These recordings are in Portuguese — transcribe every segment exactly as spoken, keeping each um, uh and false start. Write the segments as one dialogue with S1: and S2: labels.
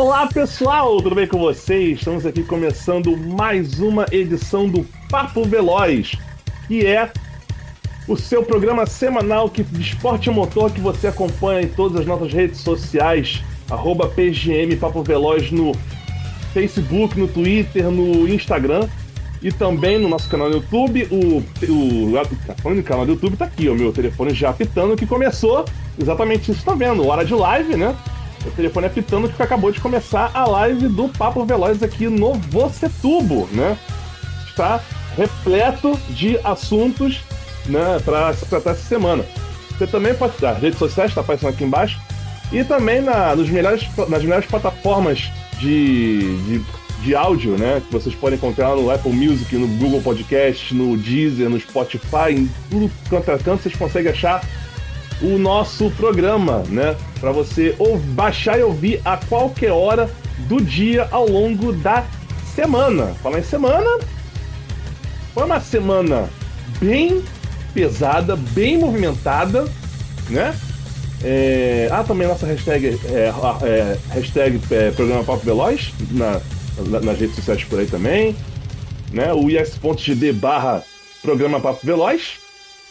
S1: Olá pessoal, tudo bem com vocês? Estamos aqui começando mais uma edição do Papo Veloz, que é o seu programa semanal que, de esporte e motor que você acompanha em todas as nossas redes sociais, arroba P G M Papo Veloz no Facebook, no Twitter, no Instagram e também no nosso canal no YouTube. O, o, o canal do YouTube tá aqui, o meu telefone já apitando que começou exatamente isso, tá vendo? Hora de live, né? O telefone apitando que acabou de começar a live do Papo Veloz aqui no Vocetubo, né? Está repleto de assuntos, né, para se tratar essa semana. Você também pode... As redes sociais está aparecendo aqui embaixo. E também na, nos melhores, nas melhores plataformas de, de, de áudio, né? Que vocês podem encontrar no Apple Music, no Google Podcast, no Deezer, no Spotify, em tudo quanto é canto, vocês conseguem achar o nosso programa, né? Para você ou baixar e ouvir a qualquer hora do dia ao longo da semana. Falar em semana, foi uma semana bem pesada, bem movimentada, né? É... Ah, também nossa hashtag é, é, hashtag é, programa Papo Veloz na, na, nas redes sociais por aí também, né? O is.gd barra programa Papo Veloz.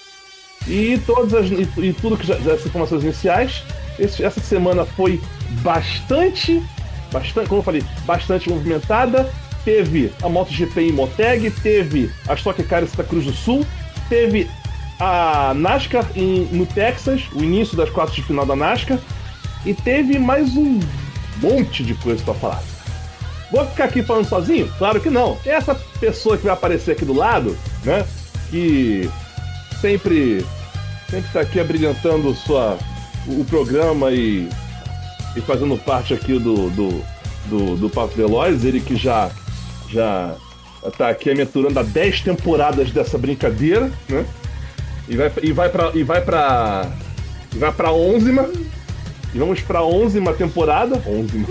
S1: E todas as, e, e tudo que já, já as informações iniciais. Esse, essa semana foi bastante, bastante, como eu falei, bastante movimentada. Teve a MotoGP em Moteg, teve a Stock Car em Santa Cruz do Sul, teve a NASCAR em, no Texas, o início das quartas de final da NASCAR, e teve mais um monte de coisa pra falar. Vou ficar aqui falando sozinho? Claro que não. Essa pessoa que vai aparecer aqui do lado, né, que sempre sempre está aqui abrilhantando sua, o, o programa e, e fazendo parte aqui do, do, do, do Papo Veloz, ele que já já está aqui aventurando há dez temporadas dessa brincadeira, né? E vai, e vai para e vai para e vai para onzima, e vamos para onzima temporada, onzima.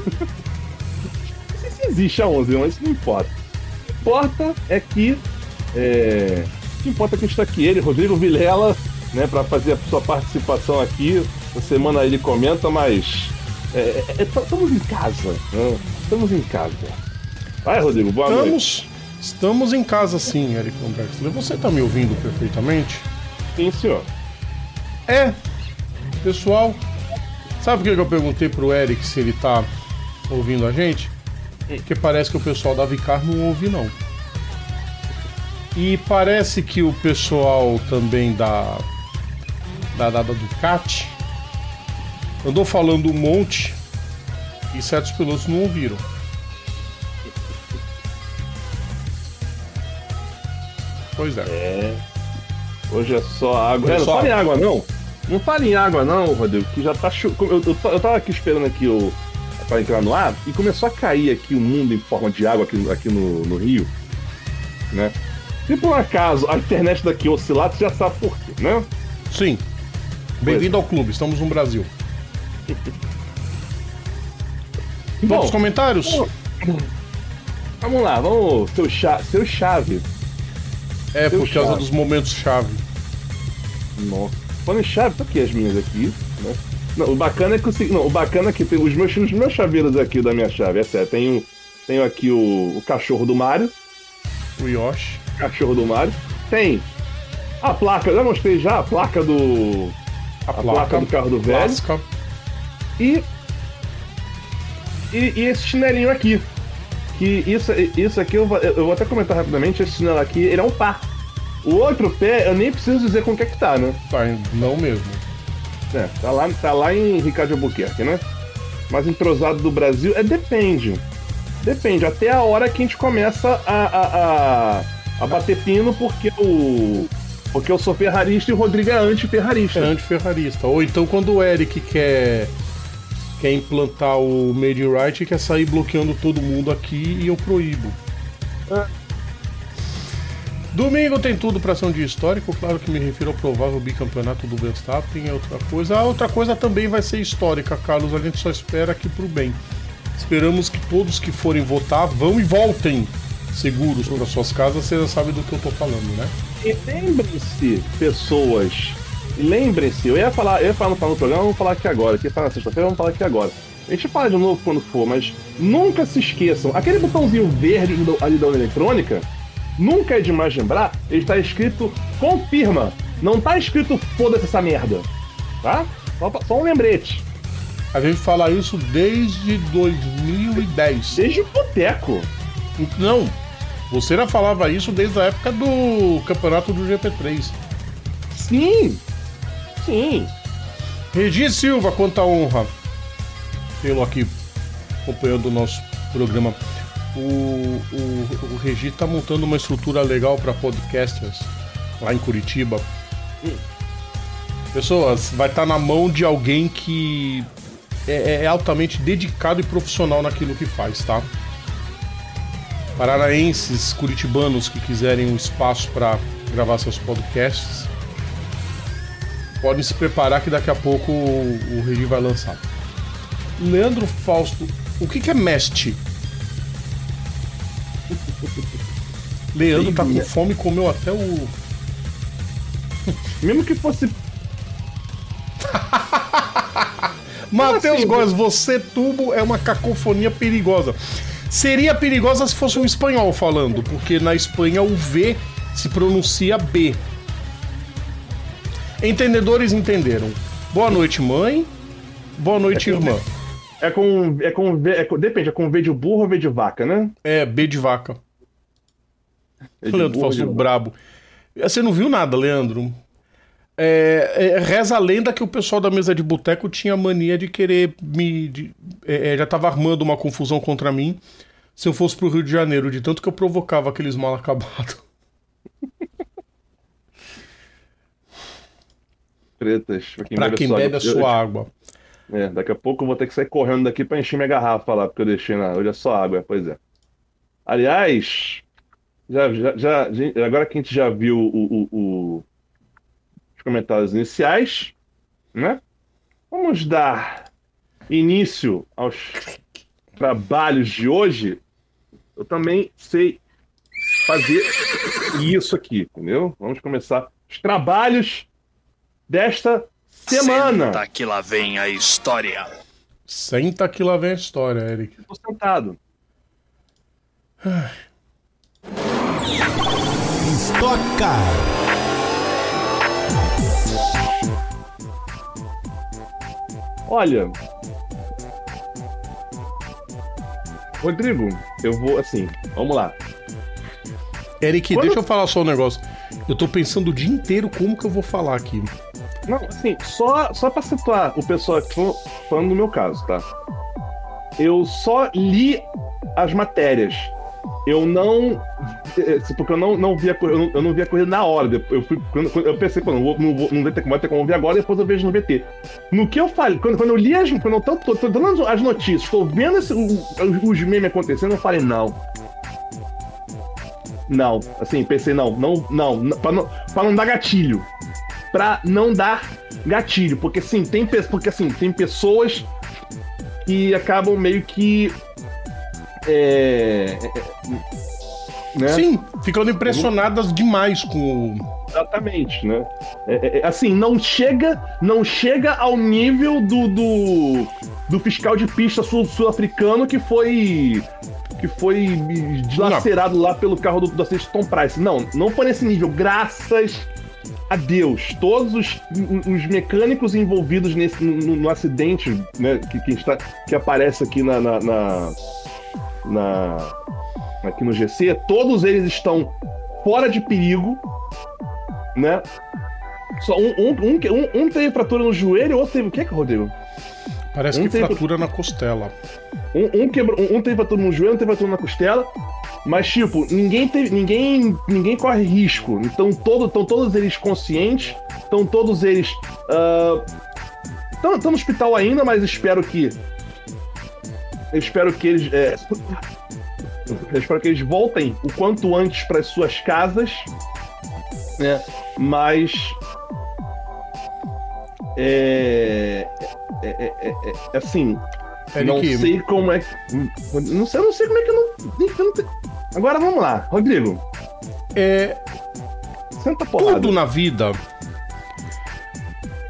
S1: Não sei se existe a onzima, mas isso não importa. O que importa é que é... O que importa é que está aqui ele, Rodrigo Vilela, né, para fazer a sua participação aqui. Essa semana ele comenta, mas é, é, estamos em casa, né? Estamos em casa. Vai, Rodrigo, boa
S2: estamos,
S1: noite.
S2: Estamos em casa sim, Eric Humberto. Você está me ouvindo perfeitamente?
S1: Sim, senhor.
S2: É, pessoal, sabe por que eu perguntei pro Eric se ele tá ouvindo a gente? Porque parece que o pessoal da Vicar não ouve, não. E parece que o pessoal também da, da, da, da Ducati andou falando um monte e certos pilotos não ouviram. Pois é.
S1: É. Hoje é só água. É, não
S2: só...
S1: fala em água, não. Não fala em água, não, Rodrigo, que já tá... Chu... Eu, eu, eu tava aqui esperando aqui o... para entrar no ar e começou a cair aqui o mundo em forma de água aqui, aqui no, no Rio, né? Se por um acaso a internet daqui oscilar, você já sabe por quê, né?
S2: Sim. Bem-vindo ao clube, estamos no Brasil. Vamos aos comentários?
S1: Vamos, vamos lá, vamos. Seu, cha, seu chave.
S2: É,
S1: seu
S2: por causa
S1: chave.
S2: dos momentos chave.
S1: Nossa. Falando em chave, tá aqui as minhas aqui, né? Não, o bacana é que, o, não, o bacana é que tem os meus, os meus chaveiros aqui da minha chave, é sério. Tenho, tenho aqui o, o cachorro do Mario.
S2: O Yoshi.
S1: Cachorro do Mario. Tem a placa, já mostrei já a placa do. A, a placa, placa do carro do velho.
S2: Clássica.
S1: E, e. E esse chinelinho aqui. Que isso, isso aqui eu vou, eu vou até comentar rapidamente. Esse chinelo aqui, ele é um par. O outro pé, eu nem preciso dizer como que é que tá, né?
S2: Tá, não mesmo.
S1: É, tá lá, tá lá em Ricardo Albuquerque, né? Mas entrosado do Brasil, é depende. Depende, até a hora que a gente começa a. a, a A bater pino porque o. Porque eu sou ferrarista e o Rodrigo é anti-ferrarista.
S2: É anti-ferrarista. Ou então quando o Eric quer. Quer implantar o Made in Right e quer sair bloqueando todo mundo aqui e eu proíbo.
S1: É.
S2: Domingo tem tudo para ser um dia histórico. Claro que me refiro ao provável bicampeonato do Verstappen. É outra coisa. A outra coisa também vai ser histórica, Carlos. A gente só espera aqui pro bem. Esperamos que todos que forem votar vão e voltem seguros para suas casas. Você já sabe do que eu tô falando, né?
S1: E lembrem-se, pessoas lembrem-se, eu ia falar, eu ia falar no, no programa, vamos falar aqui agora. Aqui tá na sexta-feira, vamos falar aqui agora. A gente fala de novo quando for, mas nunca se esqueçam. Aquele botãozinho verde ali da urna eletrônica, nunca é demais lembrar, ele está escrito confirma. Não tá escrito foda-se essa merda. Tá? Só, só um lembrete.
S2: A gente fala isso desde dois mil e dez.
S1: Desde o boteco.
S2: Não, você já falava isso desde a época do campeonato do G P três.
S1: Sim. Sim.
S2: Regi Silva, quanta honra tê-lo aqui acompanhando o nosso programa. O, o, o Regi tá montando uma estrutura legal para podcasters lá em Curitiba. Hum. Pessoas, vai estar tá na mão de alguém que é, é altamente dedicado e profissional naquilo que faz, tá? Paranaenses, curitibanos que quiserem um espaço para gravar seus podcasts, podem se preparar que daqui a pouco o, o Regi vai lançar. Leandro Fausto, o que, que é Mest? Leandro tá com fome e comeu até o...
S1: Mesmo que fosse...
S2: Matheus
S1: assim,
S2: Góes, você tubo é uma cacofonia perigosa. Seria perigosa se fosse um espanhol falando, porque na Espanha o V se pronuncia B. Entendedores entenderam. Boa noite, mãe. Boa noite,
S1: é com,
S2: irmã.
S1: É com, é com V, é com, depende, é com V de burro ou V de vaca, né?
S2: É, B de vaca.
S1: V de
S2: Leandro
S1: burro,
S2: Fausto
S1: de
S2: brabo. Você não viu nada, Leandro? É, é, reza a lenda que o pessoal da mesa de boteco tinha mania de querer me... De, é, já tava armando uma confusão contra mim se eu fosse pro Rio de Janeiro, de tanto que eu provocava aqueles mal acabados.
S1: Pretas. Pra quem
S2: pra
S1: bebe,
S2: quem
S1: sua,
S2: bebe a sua
S1: eu,
S2: água.
S1: É, daqui a pouco eu vou ter que sair correndo daqui pra encher minha garrafa lá, porque eu deixei na... Hoje é só água, pois é. Aliás, já, já, já, agora que a gente já viu o, o, o, os comentários iniciais, né? Vamos dar início aos trabalhos de hoje. Eu também sei fazer isso aqui, entendeu? Vamos começar os trabalhos desta semana.
S3: Senta que lá vem a história.
S2: Senta que lá vem a história, Eric.
S1: Estou sentado.
S4: Stock Car.
S1: Olha, Rodrigo, eu vou assim, vamos lá.
S2: Eric,
S1: Quando...
S2: deixa eu falar só um negócio. Eu tô pensando o dia inteiro como que eu vou falar aqui.
S1: Não, assim, só, só pra situar o pessoal aqui, falando no meu caso, tá? Eu só li as matérias. Eu não... Porque eu não, não vi a corrida, eu não vi a corrida na hora. Eu, fui, eu pensei, pô, não, vou, não, vou, não vai ter como, vai ter como ver agora, depois eu vejo no V T. No que eu falei, quando, quando eu li as... Quando eu tô, tô, tô dando as notícias, tô vendo esse, os, os memes acontecendo, eu falei, não. Não, assim, pensei, não, não, não, pra não, pra não dar gatilho. Pra não dar gatilho, porque assim, tem, porque, assim, tem pessoas que acabam meio que é, né?
S2: Sim, ficando impressionadas demais com o...
S1: Exatamente, né? É, é, assim, não chega, não chega ao nível do, do, do fiscal de pista sul, sul-africano que foi que foi dilacerado não. lá pelo carro do, do acidente Tom Price. Não, não foi nesse nível, graças a Deus. Todos os, os mecânicos envolvidos nesse, no, no acidente, né, que, que, está, que aparece aqui na, na, na, na aqui no G C, todos eles estão fora de perigo, né? Só um, um, um, um teve fratura no joelho, o outro teve o que, Rodrigo?
S2: Parece
S1: um
S2: que
S1: teve...
S2: fratura na costela.
S1: Um, um, quebrou, um, um teve fratura no joelho, um teve fratura na costela, mas tipo, ninguém teve, ninguém, ninguém corre risco. Então todo, estão todos eles conscientes, estão todos eles estão uh, no hospital ainda, mas espero que eu espero que eles é, eu espero que eles voltem o quanto antes para as suas casas, né? Mas é, é, é, é, é assim,
S2: Eric,
S1: não sei como é que não sei, eu não sei como é que eu não, eu não tenho... Agora vamos lá, Rodrigo.
S2: É
S1: Senta porrada.
S2: tudo na vida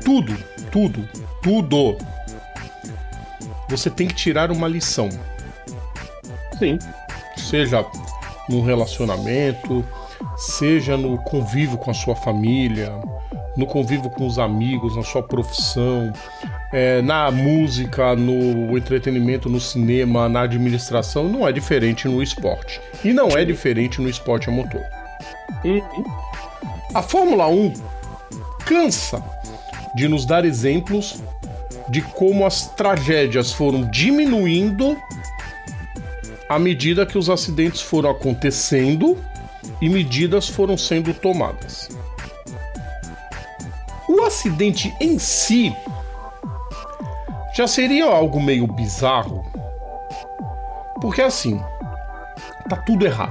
S2: tudo, tudo, tudo, você tem que tirar uma lição.
S1: Sim.
S2: Seja no relacionamento, seja no convívio com a sua família, no convívio com os amigos, na sua profissão, é, na música, no entretenimento, no cinema, na administração, não é diferente no esporte. E não é diferente no esporte a motor.
S1: Uhum.
S2: A Fórmula um cansa de nos dar exemplos de como as tragédias foram diminuindo à medida que os acidentes foram acontecendo e medidas foram sendo tomadas. O acidente em si já seria algo meio bizarro, porque assim, tá tudo errado.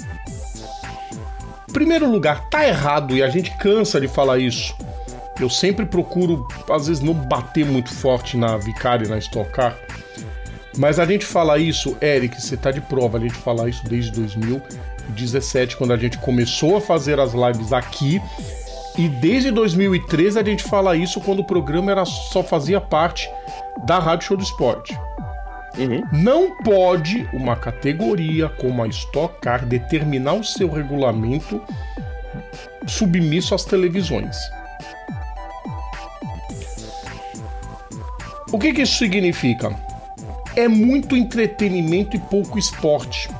S2: Em primeiro lugar, tá errado e a gente cansa de falar isso. Eu sempre procuro, às vezes, não bater muito forte na Vicari e na Stock Car, mas a gente fala isso, Eric, você tá de prova, a gente fala isso desde dois mil e dezessete, quando a gente começou a fazer as lives aqui, e desde dois mil e treze a gente fala isso quando o programa era, só fazia parte da Rádio Show do Esporte.
S1: Uhum.
S2: Não pode uma categoria como a Stock Car determinar o seu regulamento submisso às televisões. O que que isso significa? É muito entretenimento e pouco esporte.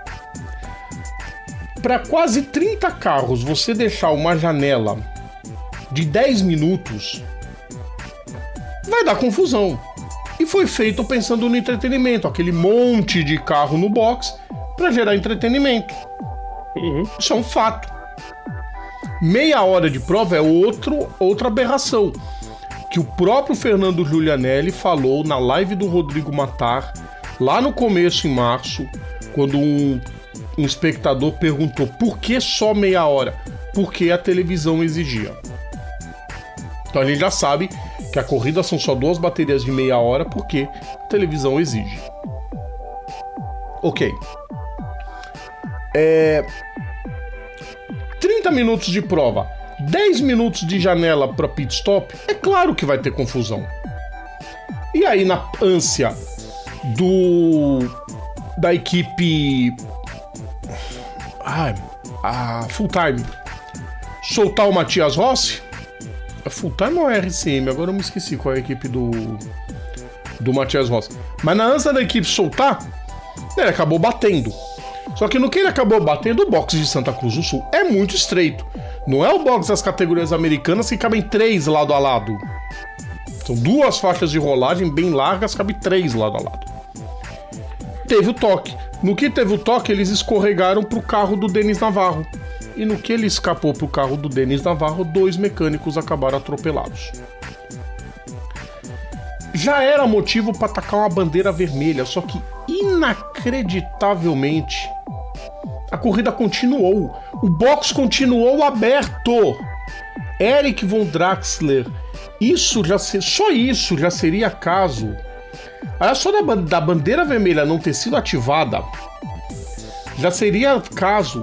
S2: Para quase trinta carros, você deixar uma janela de dez minutos vai dar confusão. E foi feito pensando no entretenimento, aquele monte de carro no box para gerar entretenimento.
S1: Uhum.
S2: Isso é um fato. Meia hora de prova é outro, outra aberração, que o próprio Fernando Giulianelli falou na live do Rodrigo Matar, lá no começo, em março, quando um, um espectador perguntou por que só meia hora? Porque a televisão exigia. Então a gente já sabe que a corrida são só duas baterias de meia hora porque a televisão exige. Ok. É... trinta minutos de prova, dez minutos de janela para pit stop, é claro que vai ter confusão. E aí, na ânsia do da equipe ah, a Full Time soltar o Matias Rossi, a Full Time ou a R C M? Agora eu me esqueci qual é a equipe do do Matias Rossi. Mas na ânsia da equipe soltar, ele acabou batendo. Só que no que ele acabou batendo, o box de Santa Cruz do Sul é muito estreito. Não é o box das categorias americanas que cabem três lado a lado. São duas faixas de rolagem bem largas, cabe três lado a lado. Teve o toque. No que teve o toque, eles escorregaram pro carro do Denis Navarro. E no que ele escapou pro carro do Denis Navarro, dois mecânicos acabaram atropelados. Já era motivo para atacar uma bandeira vermelha, só que inacreditavelmente a corrida continuou. O box continuou aberto. Eric von Draxler, isso já se... só isso já seria caso. Olha só, da, da bandeira vermelha não ter sido ativada, já seria caso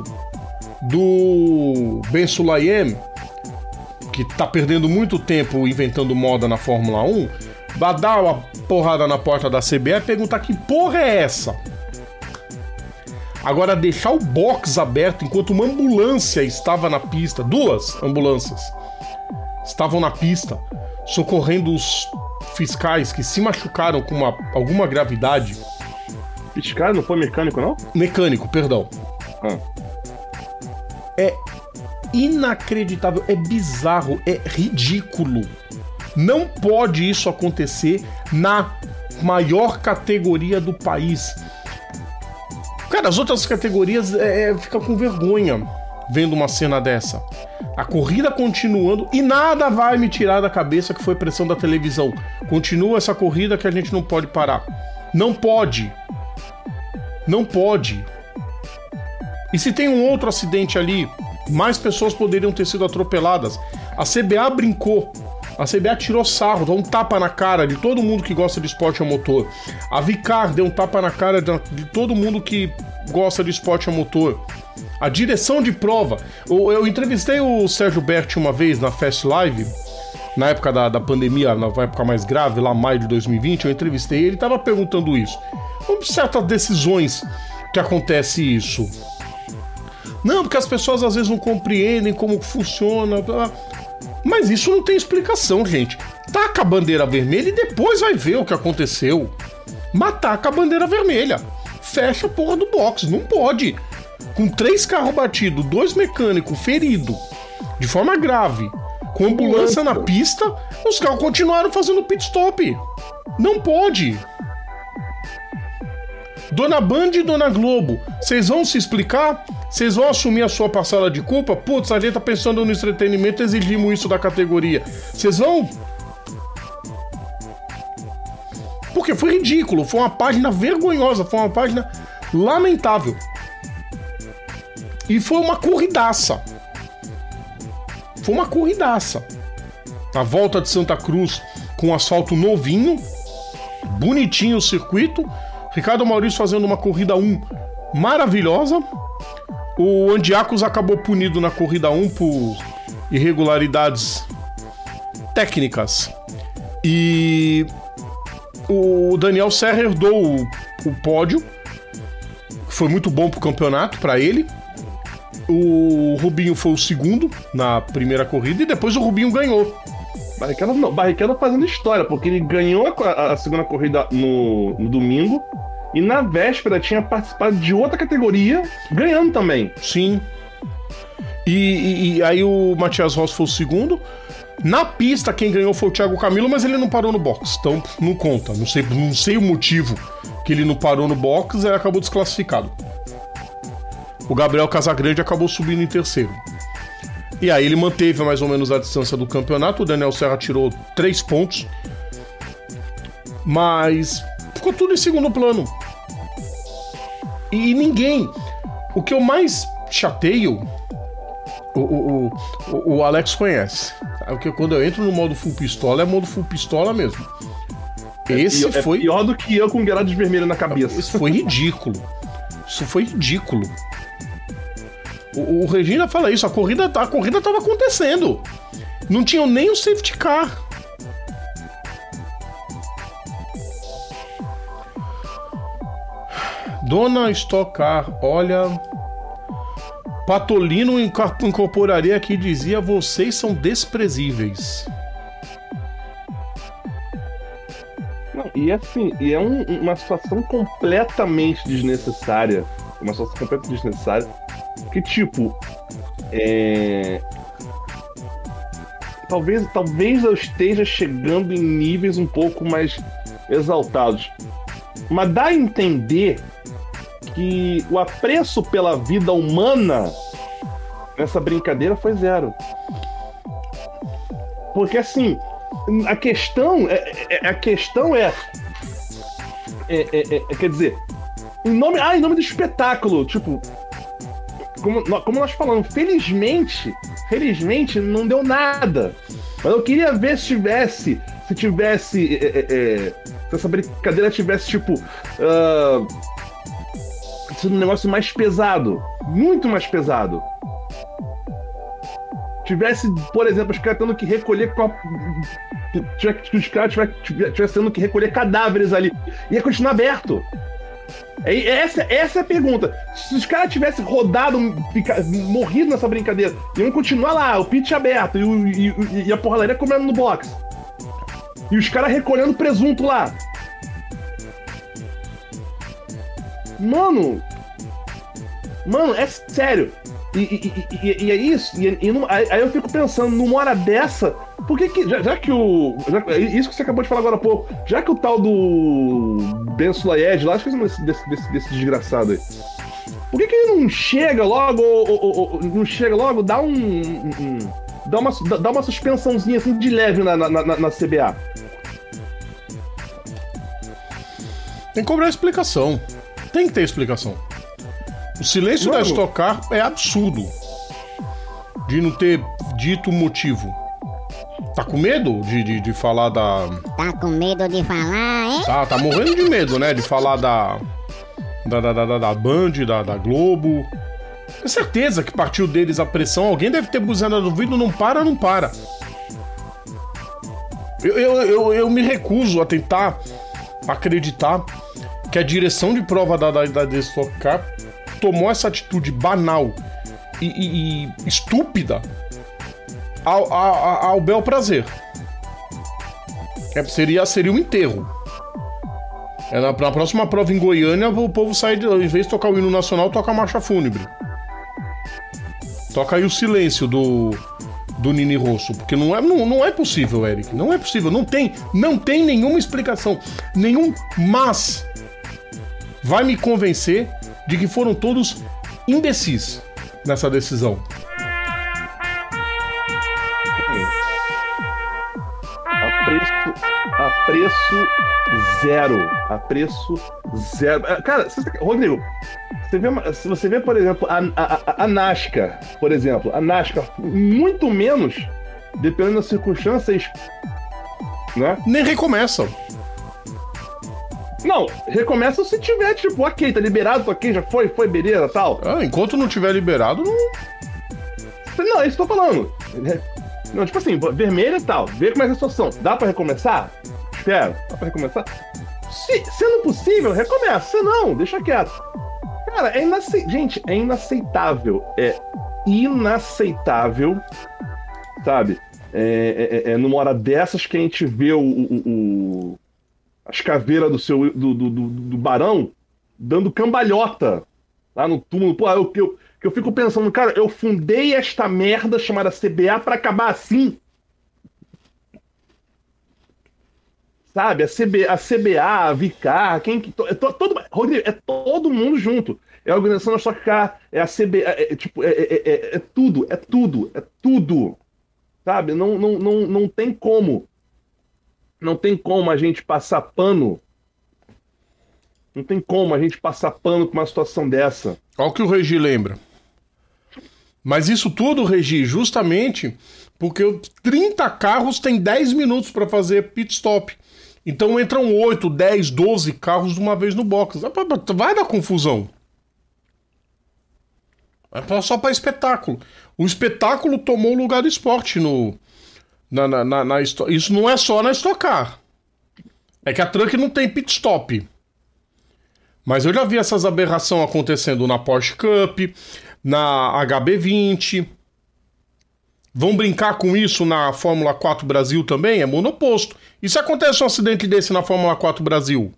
S2: do Ben Sulayem, que tá perdendo muito tempo inventando moda na Fórmula um, vai dar uma porrada na porta da C B A e perguntar que porra é essa. Agora, deixar o box aberto enquanto uma ambulância estava na pista, duas ambulâncias estavam na pista, socorrendo os fiscais que se machucaram com uma, alguma gravidade.
S1: Fiscal não foi mecânico, não?
S2: Mecânico, perdão.
S1: Ah.
S2: É inacreditável, é bizarro, é ridículo. Não pode isso acontecer na maior categoria do país. Cara, as outras categorias é, ficam com vergonha vendo uma cena dessa. A corrida continuando e nada vai me tirar da cabeça que foi pressão da televisão. Continua essa corrida que a gente não pode parar. Não pode. Não pode. E se tem um outro acidente ali, mais pessoas poderiam ter sido atropeladas. A C B A brincou. A C B A tirou sarro, deu um tapa na cara de todo mundo que gosta de esporte a motor. A Vicar deu um tapa na cara de, de todo mundo que gosta de esporte a motor. A direção de prova. Eu, eu entrevistei o Sérgio Berti uma vez na Fast Live na época da, da pandemia, na época mais grave, lá maio de dois mil e vinte, eu entrevistei ele e estava perguntando isso. Como certas decisões que acontece isso? Não, porque as pessoas às vezes não compreendem como funciona. Mas isso não tem explicação, gente. Taca a bandeira vermelha e depois vai ver o que aconteceu. Mas taca a bandeira vermelha. Fecha a porra do box. Não pode. Com três carros batidos, dois mecânicos feridos, de forma grave, com ambulância na pista, os carros continuaram fazendo pit stop. Não pode. Dona Band e Dona Globo, vocês vão se explicar? Vocês vão assumir a sua parcela de culpa? Putz, a gente tá pensando no entretenimento, exigimos isso da categoria. Vocês vão? Porque foi ridículo, foi uma página vergonhosa, foi uma página lamentável. E foi uma corridaça. Foi uma corridaça. A volta de Santa Cruz com asfalto novinho, bonitinho o circuito. Ricardo Maurício fazendo uma corrida um maravilhosa. O Andiacos acabou punido na corrida um por irregularidades técnicas. E o Daniel Serra herdou o, o pódio, que foi muito bom pro campeonato, para ele. O Rubinho foi o segundo na primeira corrida e depois o Rubinho ganhou.
S1: Barrichello, não, Barrichello fazendo história, porque ele ganhou a, a segunda corrida no, no domingo e na véspera tinha participado de outra categoria, ganhando também.
S2: Sim. E, e, e aí o Matias Rossi foi o segundo. Na pista quem ganhou foi o Thiago Camilo, mas ele não parou no box, então não conta. Não sei, não sei o motivo que ele não parou no box e acabou desclassificado. O Gabriel Casagrande acabou subindo em terceiro. E aí ele manteve mais ou menos a distância do campeonato. O Daniel Serra tirou três pontos. Mas ficou tudo em segundo plano. E ninguém... O que eu mais chateio... O, o, o, o Alex conhece. Porque quando eu entro no modo full pistola, é modo full pistola mesmo. Esse
S1: é,
S2: foi...
S1: É pior do que eu com grades vermelhas na cabeça.
S2: Isso foi ridículo. Isso foi ridículo. O, o Regina fala isso, a corrida, a corrida tava acontecendo. Não tinha nem o safety car. Dona Stock Car, olha... Patolino incorporaria aqui e dizia: vocês são desprezíveis.
S1: Não, e assim, e é um, uma situação completamente desnecessária. Uma situação completamente desnecessária. Que tipo, é... Talvez, talvez eu esteja chegando em níveis um pouco mais exaltados. Mas dá a entender que o apreço pela vida humana nessa brincadeira foi zero. Porque assim, a questão é, a questão é, é, é, é quer dizer, em nome, ah, em nome do espetáculo, tipo, como, como nós falamos, felizmente, felizmente não deu nada. Mas eu queria ver se tivesse, se tivesse, é, é, é, se essa brincadeira tivesse tipo, uh, sido um negócio mais pesado, muito mais pesado. Tivesse, por exemplo, os caras tendo que recolher copo... os caras tivessem tendo que recolher cadáveres ali, ia continuar aberto. Essa, essa é a pergunta. Se os caras tivessem rodado, fica, morrido nessa brincadeira, iam continuar lá, o pit aberto e, o, e, e a porradaria comendo no box. E os caras recolhendo presunto lá. Mano, mano, é sério. E, e, e, e é isso. E, e numa, aí eu fico pensando, numa hora dessa, por que que, já, já que o... Já, isso que você acabou de falar agora há pouco, já que o tal do Ben Sulayed lá, acho que é desse, desse, desse desgraçado aí, por que que ele não chega logo, ou, ou, ou, não chega logo, dá um... um dá, uma, dá uma suspensãozinha assim de leve na, na, na, na C B A?
S2: Tem que cobrar explicação. Tem que ter explicação. O silêncio Mano. da Stock Car é absurdo. De não ter dito o motivo. Tá com medo de, de, de falar da...
S4: Tá com medo de falar, hein?
S2: Tá, tá morrendo de medo, né? De falar da... Da, da, da, da Band, da, da Globo. Tenho certeza que partiu deles a pressão. Alguém deve ter buzina no ouvido. Não para, não para. Eu, eu, eu, eu me recuso a tentar acreditar que a direção de prova da, da, da Stock Car tomou essa atitude banal e, e, e estúpida ao, ao, ao bel prazer. É, seria, seria um enterro. É, na, na próxima prova em Goiânia, o povo sai, de, em vez de tocar o hino nacional, toca a marcha fúnebre. Toca aí o silêncio do, do Nini Rosso. Porque não é, não, não é possível, Eric. Não é possível. Não tem, não tem nenhuma explicação. Nenhum mas vai me convencer de que foram todos imbecis nessa decisão.
S1: A preço, a preço zero. A preço zero. Cara, você, Rodrigo, você vê, se você vê, por exemplo, a, a, a NASCAR, por exemplo, a NASCAR, muito menos, dependendo das circunstâncias, né?
S2: Nem recomeça.
S1: Não, recomeça se tiver, tipo, ok, tá liberado, ok, já foi, foi, beleza, tal.
S2: Ah, enquanto não tiver liberado, não...
S1: Não, é isso que eu tô falando. Não, tipo assim, vermelho e tal, vê como é a situação. Dá pra recomeçar? Espero, dá pra recomeçar? Se, sendo possível, recomeça. Se não, deixa quieto. Cara, é inaceitável. Gente, é inaceitável. É inaceitável, sabe? É, é, é numa hora dessas que a gente vê o... o, o as caveiras do seu do, do, do, do barão dando cambalhota lá no túmulo. Pô, eu, eu, eu fico pensando, cara, eu fundei esta merda chamada C B A pra acabar assim. Sabe? A, C B, a C B A, a Vicar, quem que. É to, todo, Rodrigo, é todo mundo junto. É a organização da Stock Car, é a C B A, é, é, tipo, é, é, é, é tudo, é tudo, é tudo. Sabe? Não, não, não, não tem como. Não tem como a gente passar pano. Não tem como a gente passar pano com uma situação dessa.
S2: Olha o que o Regi lembra. Mas isso tudo, Regi, justamente porque trinta carros têm dez minutos para fazer pit stop. Então entram oito, dez, doze carros de uma vez no box. Vai dar confusão. É só para espetáculo. O espetáculo tomou o lugar do esporte no... Na, na, na, na, isso não é só na Stock Car. É que a Truck não tem pit stop. Mas eu já vi essas aberrações acontecendo na Porsche Cup, na H B vinte. Vão brincar com isso na Fórmula quatro Brasil também? É monoposto. E se acontece um acidente desse na Fórmula quatro Brasil?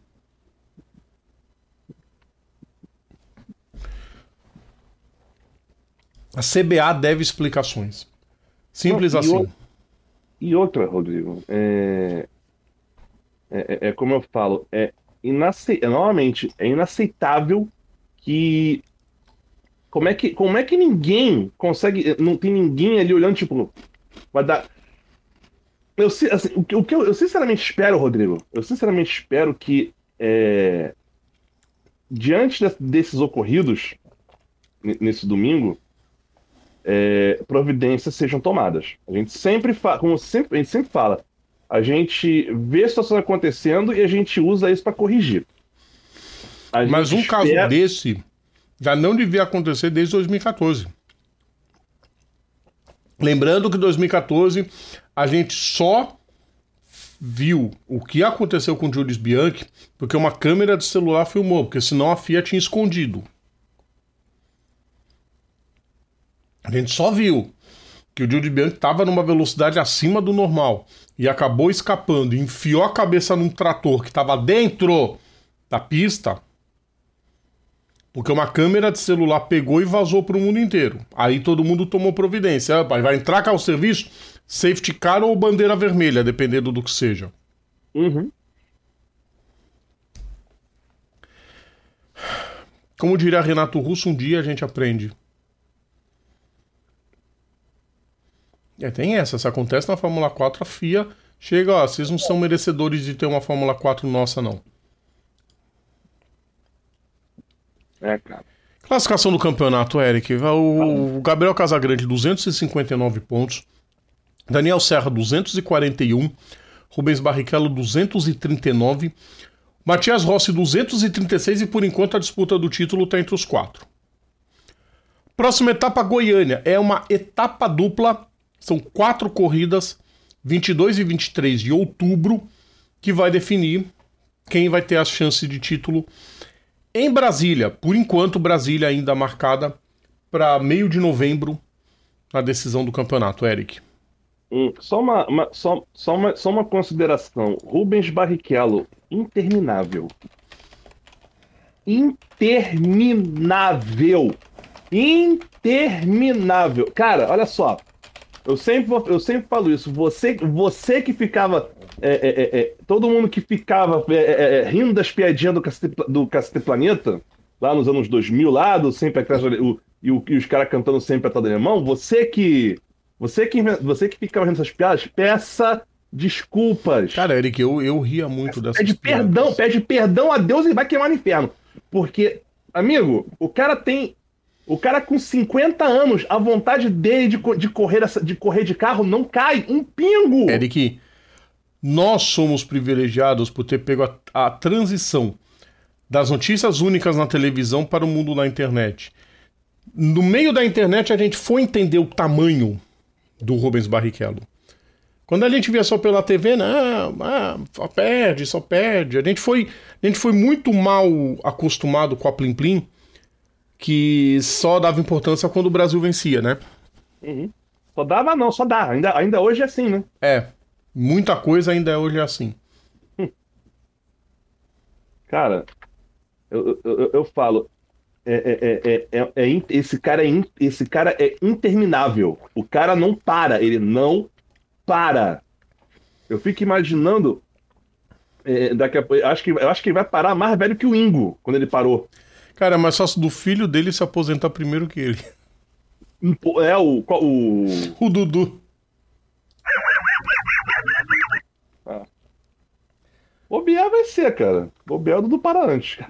S2: A C B A deve explicações. Simples não, assim.
S1: Eu... E outra, Rodrigo, é... É, é como eu falo, é inace... novamente, é inaceitável que... Como é que, como é que ninguém consegue... Não tem ninguém ali olhando, tipo... Vai dar... Eu, assim, o, o que eu, eu sinceramente espero, Rodrigo, eu sinceramente espero que é... diante de, desses ocorridos nesse domingo, É, providências sejam tomadas. A gente sempre fala, como sempre, a gente sempre fala, a gente vê a situação acontecendo e a gente usa isso para corrigir. A
S2: Mas um
S1: espera...
S2: caso desse já não devia acontecer desde dois mil e catorze. Lembrando que em dois mil e catorze a gente só viu o que aconteceu com o Julius Bianchi porque uma câmera de celular filmou, porque senão a F I A tinha escondido. A gente só viu que o Julius Bianchi estava numa velocidade acima do normal e acabou escapando e enfiou a cabeça num trator que estava dentro da pista porque uma câmera de celular pegou e vazou para o mundo inteiro. Aí todo mundo tomou providência. Vai entrar carro serviço, safety car ou bandeira vermelha, dependendo do que seja.
S1: Uhum.
S2: Como diria Renato Russo, um dia a gente aprende. É, tem essa, se acontece na Fórmula quatro, a F I A chega, ó, vocês não são merecedores de ter uma Fórmula quatro nossa, não.
S1: É, cara.
S2: Classificação do campeonato, Eric. O Gabriel Casagrande, duzentos e cinquenta e nove pontos. Daniel Serra, duzentos e quarenta e um. Rubens Barrichello, duzentos e trinta e nove. Matias Rossi, duzentos e trinta e seis. E por enquanto a disputa do título está entre os quatro. Próxima etapa, Goiânia. É uma etapa dupla. São quatro corridas, vinte e dois e vinte e três de outubro, que vai definir quem vai ter a chance de título em Brasília. Por enquanto, Brasília ainda marcada para meio de novembro na decisão do campeonato, Eric.
S1: Hum, só, uma, uma, só, só, uma, só uma consideração. Rubens Barrichello, interminável. Interminável. Interminável. Cara, olha só. Eu sempre, vou- eu sempre falo isso. Você, você que ficava. é, é, é, é, todo mundo que ficava é, é, é, rindo das piadinhas do Cacete, do Cacete Planeta, lá nos anos dois mil, lá, do sempre atrás do, o, e, o- e os caras cantando sempre atrás do alemão, você que. Você que, inven- você que ficava rindo dessas piadas, peça desculpas.
S2: Cara, Eric, eu, eu ria muito dessas
S1: Pede perdão,
S2: piadas.
S1: pede perdão a Deus e vai queimar no inferno. Porque, amigo, o cara tem. O cara com cinquenta anos, a vontade dele de, co- de, correr, essa- de correr de carro não cai um pingo.
S2: Eric, nós somos privilegiados por ter pego a, a transição das notícias únicas na televisão para o mundo da internet. No meio da internet, a gente foi entender o tamanho do Rubens Barrichello. Quando a gente via só pela T V, não, ah, só perde, só perde. A gente foi, a gente foi muito mal acostumado com a Plim Plim, que só dava importância quando o Brasil vencia, né?
S1: Uhum. Só dava não, só dá. Ainda, ainda hoje é assim, né?
S2: É, muita coisa ainda é hoje assim.
S1: Cara, eu, eu, eu- eu falo, é, é, é, é, é in- esse cara é, in- esse cara é interminável. O cara não para, ele não para. Eu fico imaginando, é, daqui a pouco, eu acho que, eu acho que ele vai parar mais velho que o Ingo, quando ele parou.
S2: Cara, é mais fácil do filho dele se aposentar primeiro que ele.
S1: É o, qual- o
S2: O Dudu.
S1: Bobear vai ser, cara. Bobear é o Dudu para antes.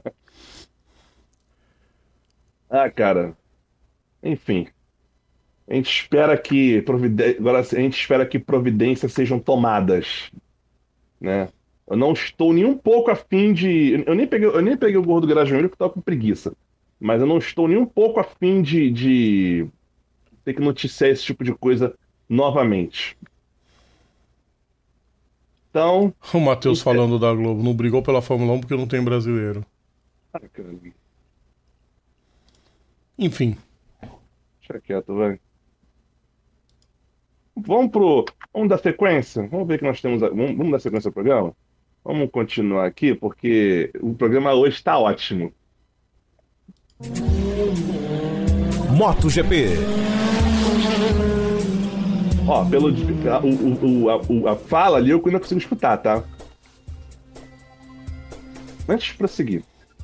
S1: Ah, cara. Enfim. A gente espera que providen... Agora, a gente espera que providências sejam tomadas, né? Eu não estou nem um pouco afim de. Eu nem peguei, eu nem peguei o gordo Grajaúna porque eu tava com preguiça. Mas eu não estou nem um pouco afim de, de ter que noticiar esse tipo de coisa novamente. Então.
S2: O Matheus
S1: Isso é-
S2: falando da Globo. Não brigou pela Fórmula um porque não tem brasileiro.
S1: Ah, cara,
S2: Enfim.
S1: deixa quieto, vai. Vamos pro. Vamos dar sequência? Vamos ver que nós temos. a- Vamos, vamos dar sequência ao programa? Vamos continuar aqui, porque o programa hoje está ótimo.
S5: MotoGP.
S1: Ó, pelo. A, o, o, a, o- a fala ali eu ainda consigo escutar, tá? Antes de prosseguir.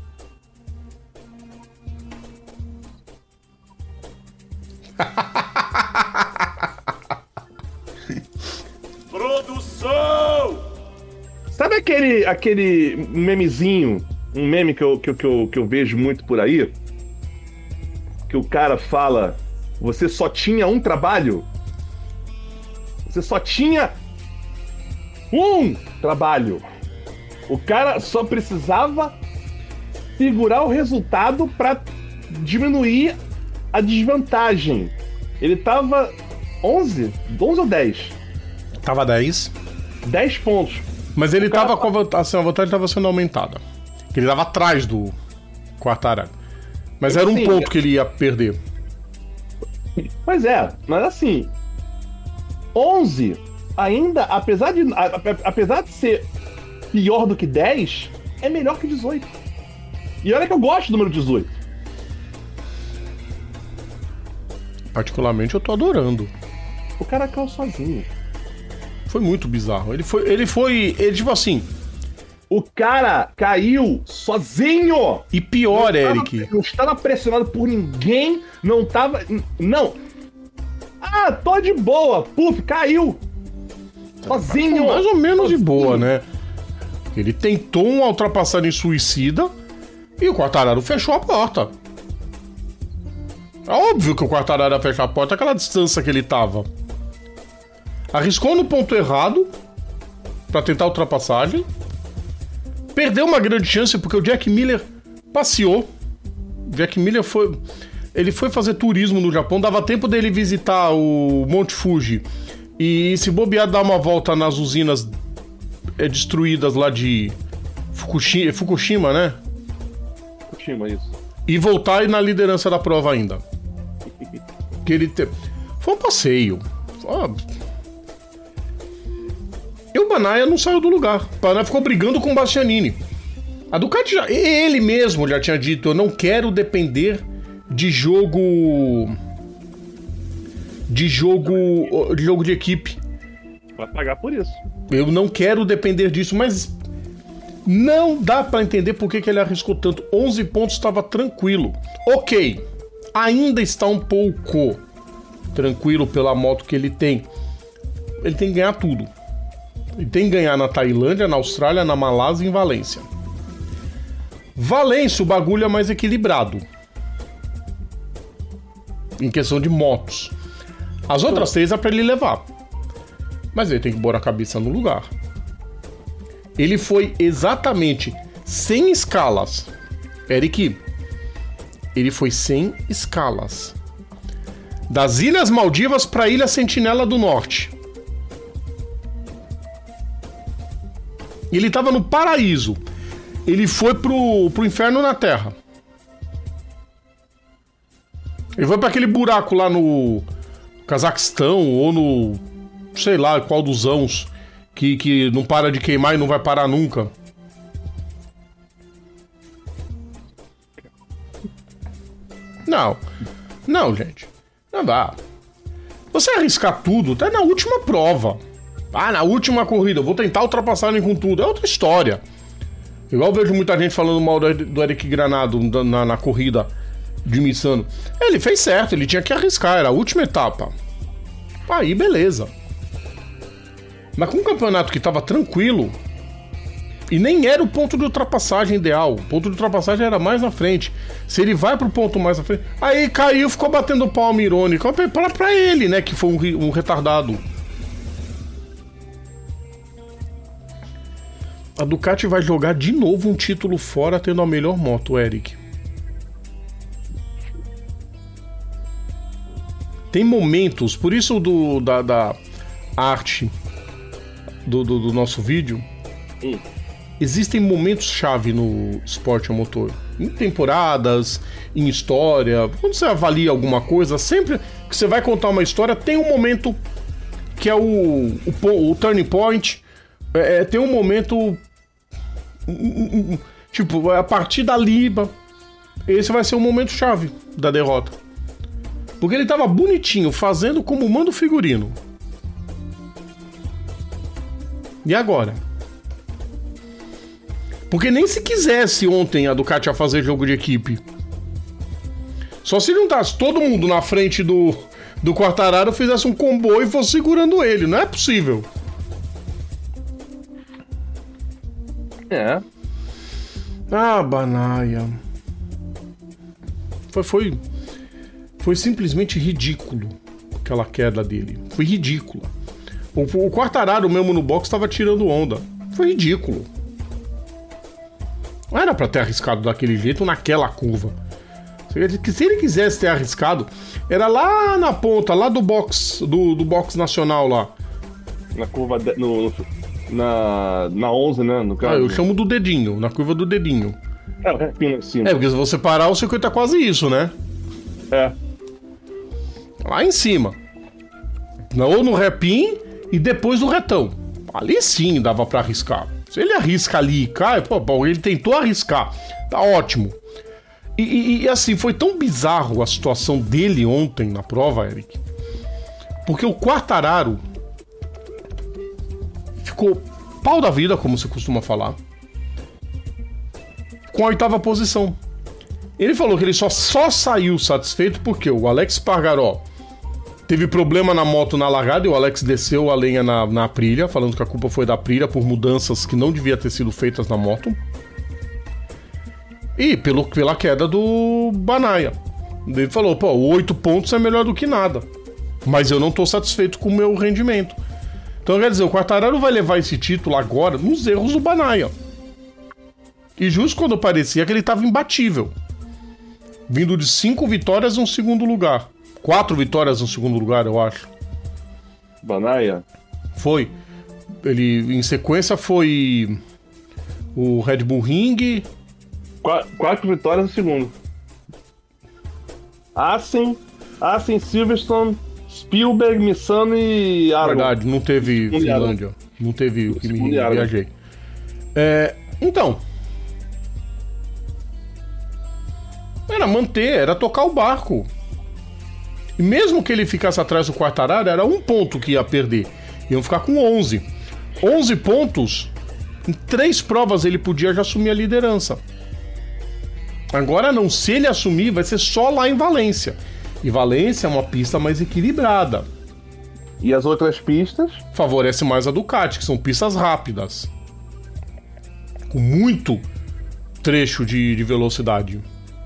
S3: Produção!
S1: Sabe aquele, aquele memezinho, um meme que eu, que, eu, que, eu, que eu vejo muito por aí? Que o cara fala: você só tinha um trabalho? Você só tinha um trabalho. O cara só precisava segurar o resultado para diminuir a desvantagem. Ele tava onze? onze ou dez?
S2: Tava dez.
S1: dez pontos.
S2: Mas ele
S1: cara
S2: tava com a vantagem. Assim, a vantagem tava sendo aumentada. Que ele tava atrás do Quartararo. Mas era um
S1: Sim.
S2: ponto que ele ia perder.
S1: Pois é, mas assim, onze ainda, apesar de, a- a- apesar de ser pior do que dez, é melhor que dezoito. E olha que eu gosto do número dezoito.
S2: Particularmente eu tô adorando.
S1: O cara caiu sozinho.
S2: Foi muito bizarro. Ele foi. Ele foi. Ele, tipo assim.
S1: O cara caiu sozinho!
S2: E pior,
S1: Não tava-
S2: Eric.
S1: Não estava pressionado por ninguém, não tava. Não! Ah, tô de boa! Puf, caiu! Sozinho!
S2: Mais ou menos de
S1: Sozinho.
S2: boa, né? Ele tentou uma ultrapassagem suicida e o Quartararo fechou a porta. É óbvio que o Quartararo ia fechar a porta aquela distância que ele tava. Arriscou no ponto errado pra tentar a ultrapassagem. Perdeu uma grande chance porque o Jack Miller passeou. Jack Miller foi... Ele foi fazer turismo no Japão. Dava tempo dele visitar o Monte Fuji E se bobear, dar uma volta nas usinas é, destruídas lá de Fukushima, Fukushima, né?
S1: Fukushima, isso.
S2: E voltar e na liderança da prova ainda. Que ele te... Foi um passeio. Foi... E o Bagnaia não saiu do lugar. O Bagnaia ficou brigando com o Bastianini. A Ducati já... Ele mesmo já tinha dito: eu não quero depender de jogo... De jogo... De jogo de equipe.
S1: Vai pagar por isso.
S2: Eu não quero depender disso, mas... Não dá pra entender por que, que ele arriscou tanto. onze pontos, estava tranquilo. Ok. Ainda está um pouco tranquilo pela moto que ele tem. Ele tem que ganhar tudo. Ele tem que ganhar na Tailândia, na Austrália, na Malásia e em Valência. Valência, o bagulho é mais equilibrado. Em questão de motos. As outras três é pra ele levar. Mas ele tem que pôr a cabeça no lugar. Ele foi exatamente sem escalas. Eric, ele foi sem escalas. Das Ilhas Maldivas para a Ilha Sentinela do Norte. Ele estava no paraíso. Ele foi pro, pro inferno na Terra. Ele foi para aquele buraco lá no Cazaquistão ou no... sei lá qual dos ãos... Que, que não para de queimar e não vai parar nunca. Não. Não, gente. Não dá. Você arriscar tudo, até na última prova. Ah, na última corrida, eu vou tentar ultrapassar ele com tudo. É outra história. Igual eu vejo muita gente falando mal do Eric Granado na, na corrida de Missano. Ele fez certo, ele tinha que arriscar, era a última etapa. Aí, beleza. Mas com um campeonato que tava tranquilo, e nem era o ponto de ultrapassagem ideal, o ponto de ultrapassagem era mais na frente. Se ele vai pro ponto mais na frente, aí caiu, ficou batendo palma irônico pra, pra ele, né, que foi um, um retardado. A Ducati vai jogar de novo um título fora tendo a melhor moto, Eric. Tem momentos, por isso do, da, da arte... Do, do, do nosso vídeo, hum. Existem momentos-chave no esporte a motor. Em temporadas, em história. Quando você avalia alguma coisa, sempre que você vai contar uma história, tem um momento que é o, o, o turning point. É, tem um momento... Tipo, a partir dali, esse vai ser o momento-chave da derrota. Porque ele tava bonitinho, fazendo como manda o figurino. E agora? Porque nem se quisesse ontem a Ducati a fazer jogo de equipe. Só se juntasse todo mundo na frente do, do Quartararo, fizesse um comboio e fosse segurando ele. Não é possível.
S1: É.
S2: Ah, Bagnaia. Foi, foi, foi simplesmente ridículo aquela queda dele. Foi ridícula. O, o Quartararo mesmo no box estava tirando onda. Foi ridículo. Não era pra ter arriscado daquele jeito naquela curva. Se ele quisesse ter arriscado, era lá na ponta, lá do box, do, do box nacional lá.
S1: Na curva, de, no, na, na onze, né? No caso.
S2: Ah, eu chamo do dedinho, na curva do dedinho.
S1: É, o repinho assim.
S2: É, porque se você parar, o circuito é quase isso, né?
S1: É.
S2: Lá em cima. Ou no repin e depois do retão. Ali sim dava pra arriscar. Se ele arrisca ali e cai, pô, pô, ele tentou arriscar. Tá ótimo. E, e, e assim, foi tão bizarro a situação dele ontem na prova, Eric. Porque o Quartararo ficou pau da vida, como se costuma falar, com a oitava posição. Ele falou que ele só, só saiu satisfeito porque o Alex Espargaró teve problema na moto na largada e o Alex desceu a lenha na, na Aprilia, falando que a culpa foi da Aprilia por mudanças que não devia ter sido feitas na moto. E pelo, pela queda do Bagnaia. Ele falou, pô, oito pontos é melhor do que nada. Mas eu não tô satisfeito com o meu rendimento. Então quer dizer, o Quartararo vai levar esse título agora nos erros do Bagnaia. E justo quando parecia que ele tava imbatível. Vindo de cinco vitórias em um segundo lugar. Quatro vitórias no segundo lugar, eu acho.
S1: Banaya?
S2: Foi. Ele, em sequência, foi o Red Bull Ring.
S1: Qu- quatro vitórias no segundo. Assen, Assen, Silverstone, Spielberg, Missano e Aragon.
S2: Verdade, não teve Finlândia. Não teve o que me viajei. É, então. Era manter, era tocar o barco. E mesmo que ele ficasse atrás do Quartararo, era um ponto que ia perder. Iam ficar com onze. onze pontos, em três provas ele podia já assumir a liderança. Agora não, se ele assumir, vai ser só lá em Valência. E Valência é uma pista mais equilibrada.
S1: E as outras pistas?
S2: Favorece mais a Ducati, que são pistas rápidas. Com muito trecho de, de velocidade.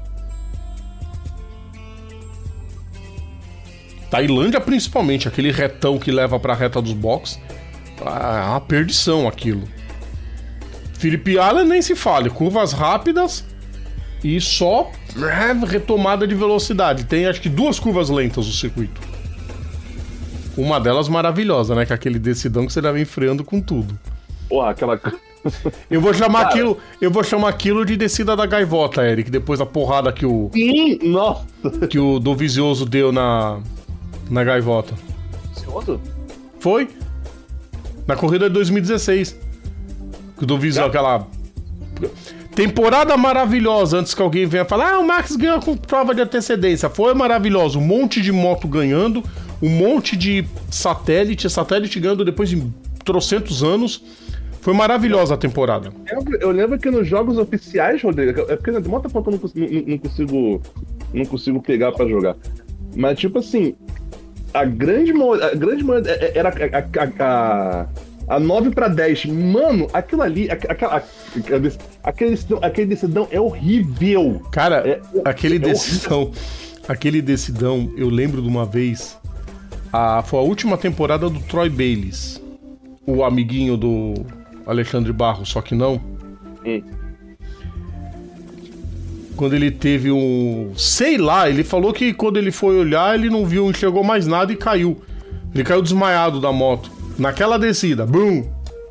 S2: Tailândia, principalmente, aquele retão que leva pra reta dos boxes. É uma perdição aquilo. Phillip Island nem se fale, curvas rápidas e só retomada de velocidade. Tem acho que duas curvas lentas no circuito. Uma delas maravilhosa, né? Que é aquele decidão que você já vem freando com tudo.
S1: Porra, aquela...
S2: Eu vou chamar Cara... aquilo, eu vou chamar aquilo de descida da gaivota, Eric, depois da porrada que o
S1: Sim, nossa.
S2: que o Dovizioso deu na na gaivota.
S1: Dovizioso?
S2: Foi na corrida de dois mil e dezesseis. Que o Dovizioso, aquela temporada maravilhosa, antes que alguém venha falar, ah, o Max ganhou com prova de antecedência. Foi maravilhoso, um monte de moto ganhando, um monte de satélite, satélite ganhando depois de trocentos anos. Foi maravilhosa a temporada.
S1: Eu lembro, eu lembro que nos jogos oficiais, Rodrigo, é porque na moto ponto eu não consigo, não, não consigo não consigo pegar pra jogar. Mas tipo assim, a grande a grande era a, a, a, a nove pra dez. Mano, aquilo ali, aquela, aquele, aquele decidão é horrível.
S2: Cara,
S1: é,
S2: aquele
S1: é
S2: decidão,
S1: horrível.
S2: aquele decidão, eu lembro de uma vez, a, foi a última temporada do Troy Bayliss, o amiguinho do Alexandre Barros, só que não.
S1: Hum.
S2: Quando ele teve um... Sei lá, ele falou que quando ele foi olhar, ele não viu, enxergou mais nada e caiu. Ele caiu desmaiado da moto. Naquela descida. Bum!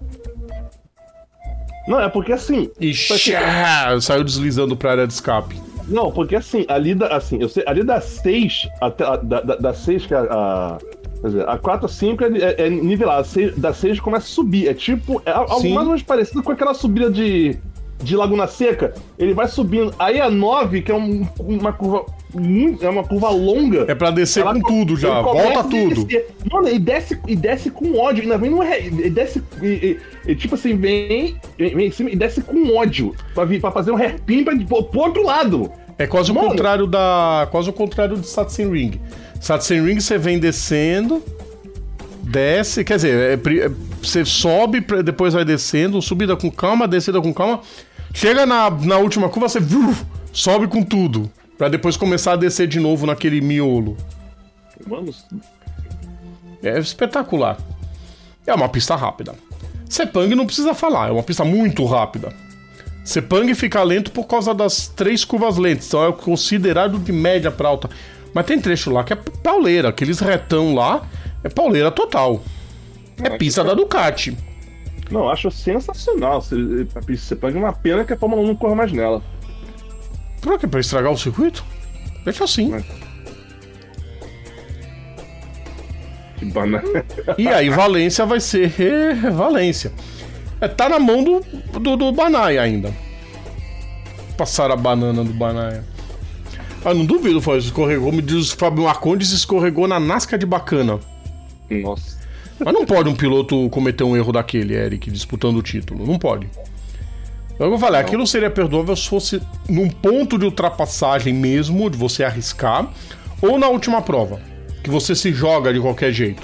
S1: Não, é porque assim...
S2: E xá, saiu deslizando pra área de escape.
S1: Não, porque assim, ali da, assim, eu sei, ali da seis, até, a, da, da, da seis, que é a... Quer dizer, a quatro a cinco é, é, é nivelada, da seis começa a subir. É tipo, é algo
S2: Sim.
S1: mais ou menos parecido com aquela subida de, de Laguna Seca. Ele vai subindo. Aí a nove, que é um, uma curva muito, é uma curva longa.
S2: É pra descer com tudo já, volta tudo.
S1: Mano, e desce, e desce com ódio. Ainda vem no re... e desce, e, e, e, tipo assim, vem, vem, vem em cima e desce com ódio. Pra, vir, pra fazer um hairpin pra, pro outro lado.
S2: É quase Mano. o contrário da. Quase o contrário do Sachsen Ring. Sachsen Ring você vem descendo, desce, quer dizer, é, é, você sobe, depois vai descendo, subida com calma, descida com calma, chega na, na última curva, você uf, sobe com tudo, pra depois começar a descer de novo naquele miolo.
S1: Mano.
S2: É espetacular. É uma pista rápida. Sepang não precisa falar, é uma pista muito rápida. Sepang fica lento por causa das três curvas lentas, então é considerado de média pra alta. Mas tem trecho lá que é pauleira, aqueles retão lá é pauleira total. É pista da Ducati.
S1: Não, eu acho sensacional. A pista Sepang é uma pena que a Fórmula um não corra mais nela.
S2: Por quê? Pra estragar o circuito? Deixa assim.
S1: Mas... Que banana.
S2: E aí Valência vai ser é, Valência. É, tá na mão do, do, do Banaya ainda. Passaram a banana do Banaya. Ah, não duvido, foi, escorregou, me diz o Fábio Marcondes, escorregou na NASCAR de Bacana.
S1: Nossa.
S2: Mas não pode um piloto cometer um erro daquele, Eric, disputando o título. Não pode. Eu falei, não. Aquilo seria perdoável se fosse num ponto de ultrapassagem mesmo, de você arriscar, ou na última prova, que você se joga de qualquer jeito.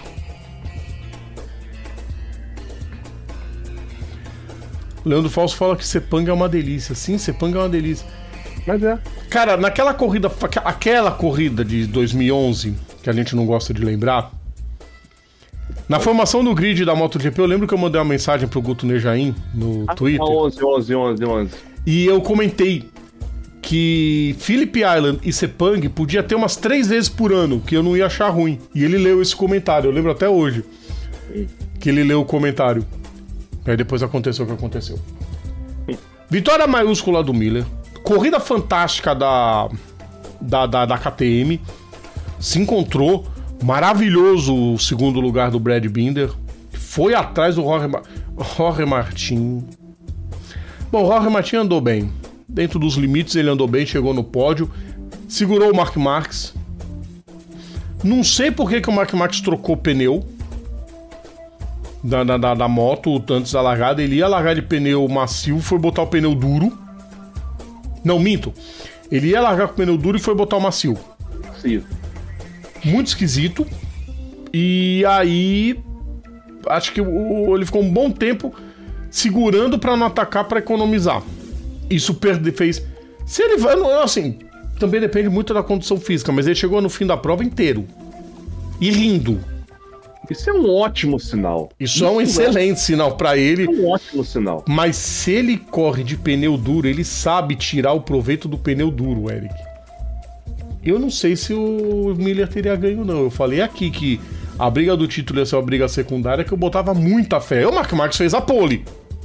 S2: Leandro Falso fala que Sepang é uma delícia. Sim, Sepang é uma delícia.
S1: Mas é.
S2: Cara, naquela corrida, aquela corrida de dois mil e onze, que a gente não gosta de lembrar, na formação do grid da MotoGP, eu lembro que eu mandei uma mensagem pro Guto Nejaim no ah, Twitter.
S1: onze, onze, onze, onze.
S2: E eu comentei que Phillip Island e Sepang podia ter umas três vezes por ano, que eu não ia achar ruim. E ele leu esse comentário, eu lembro até hoje. que ele leu o comentário. Aí depois aconteceu o que aconteceu. Vitória maiúscula do Miller. Corrida fantástica da, da, da, da K T M. Se encontrou. Maravilhoso o segundo lugar do Brad Binder. Foi atrás do Jorge, Jorge Martin. Bom, o Jorge Martin andou bem. Dentro dos limites ele andou bem, chegou no pódio. Segurou o Mark Marques. Não sei por que, que o Mark Marques trocou o pneu da, da, da, da moto antes da largada. Ele ia largar de pneu macio, foi botar o pneu duro. Não, minto. Ele ia largar com o pneu duro e foi botar o macio.
S1: Sim.
S2: Muito esquisito. E aí... Acho que o, ele ficou um bom tempo segurando pra não atacar, pra economizar. Isso perde, fez... Se ele vai... Assim... Também depende muito da condição física, mas ele chegou no fim da prova inteiro. E rindo.
S1: Isso é um ótimo sinal.
S2: Isso, Isso é um excelente é... sinal pra ele.
S1: É um ótimo sinal.
S2: Mas se ele corre de pneu duro, ele sabe tirar o proveito do pneu duro, Eric. Eu não sei se o Miller teria ganho, não. Eu falei aqui que a briga do título ia ser uma briga secundária que eu botava muita fé. O Mark Marques fez a pole.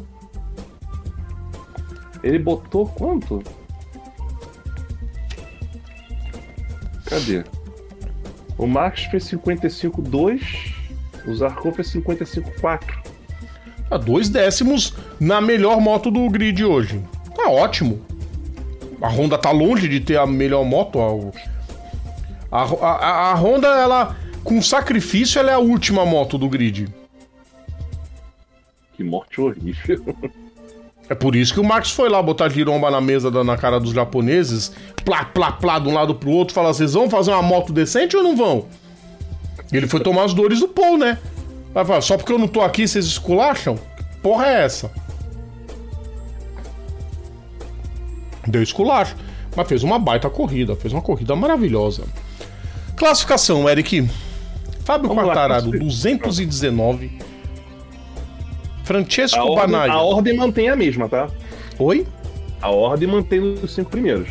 S1: Ele botou quanto? Cadê? O Marques fez cinquenta e cinco dois, o Zarco fez cinquenta e cinco quatro.
S2: Ah, dois décimos na melhor moto do grid hoje. Tá ótimo. A Honda tá longe de ter a melhor moto. A, a, a, a Honda, ela, com sacrifício, ela é a última moto do grid.
S1: Que morte horrível.
S2: É por isso que o Marcos foi lá botar giromba na mesa, da, na cara dos japoneses, plá, plá, plá, de um lado pro outro, falar, vocês vão fazer uma moto decente ou não vão? E ele foi tomar as dores do Paul, né? Vai falar, só porque eu não tô aqui, vocês esculacham? Que porra é essa? Deu esculacho. Mas fez uma baita corrida, fez uma corrida maravilhosa. Classificação, Eric. Fábio Quartararo, duzentos e dezenove. Francesco
S1: a ordem,
S2: Banaya.
S1: A ordem mantém a mesma, tá?
S2: Oi?
S1: A ordem mantém os cinco primeiros.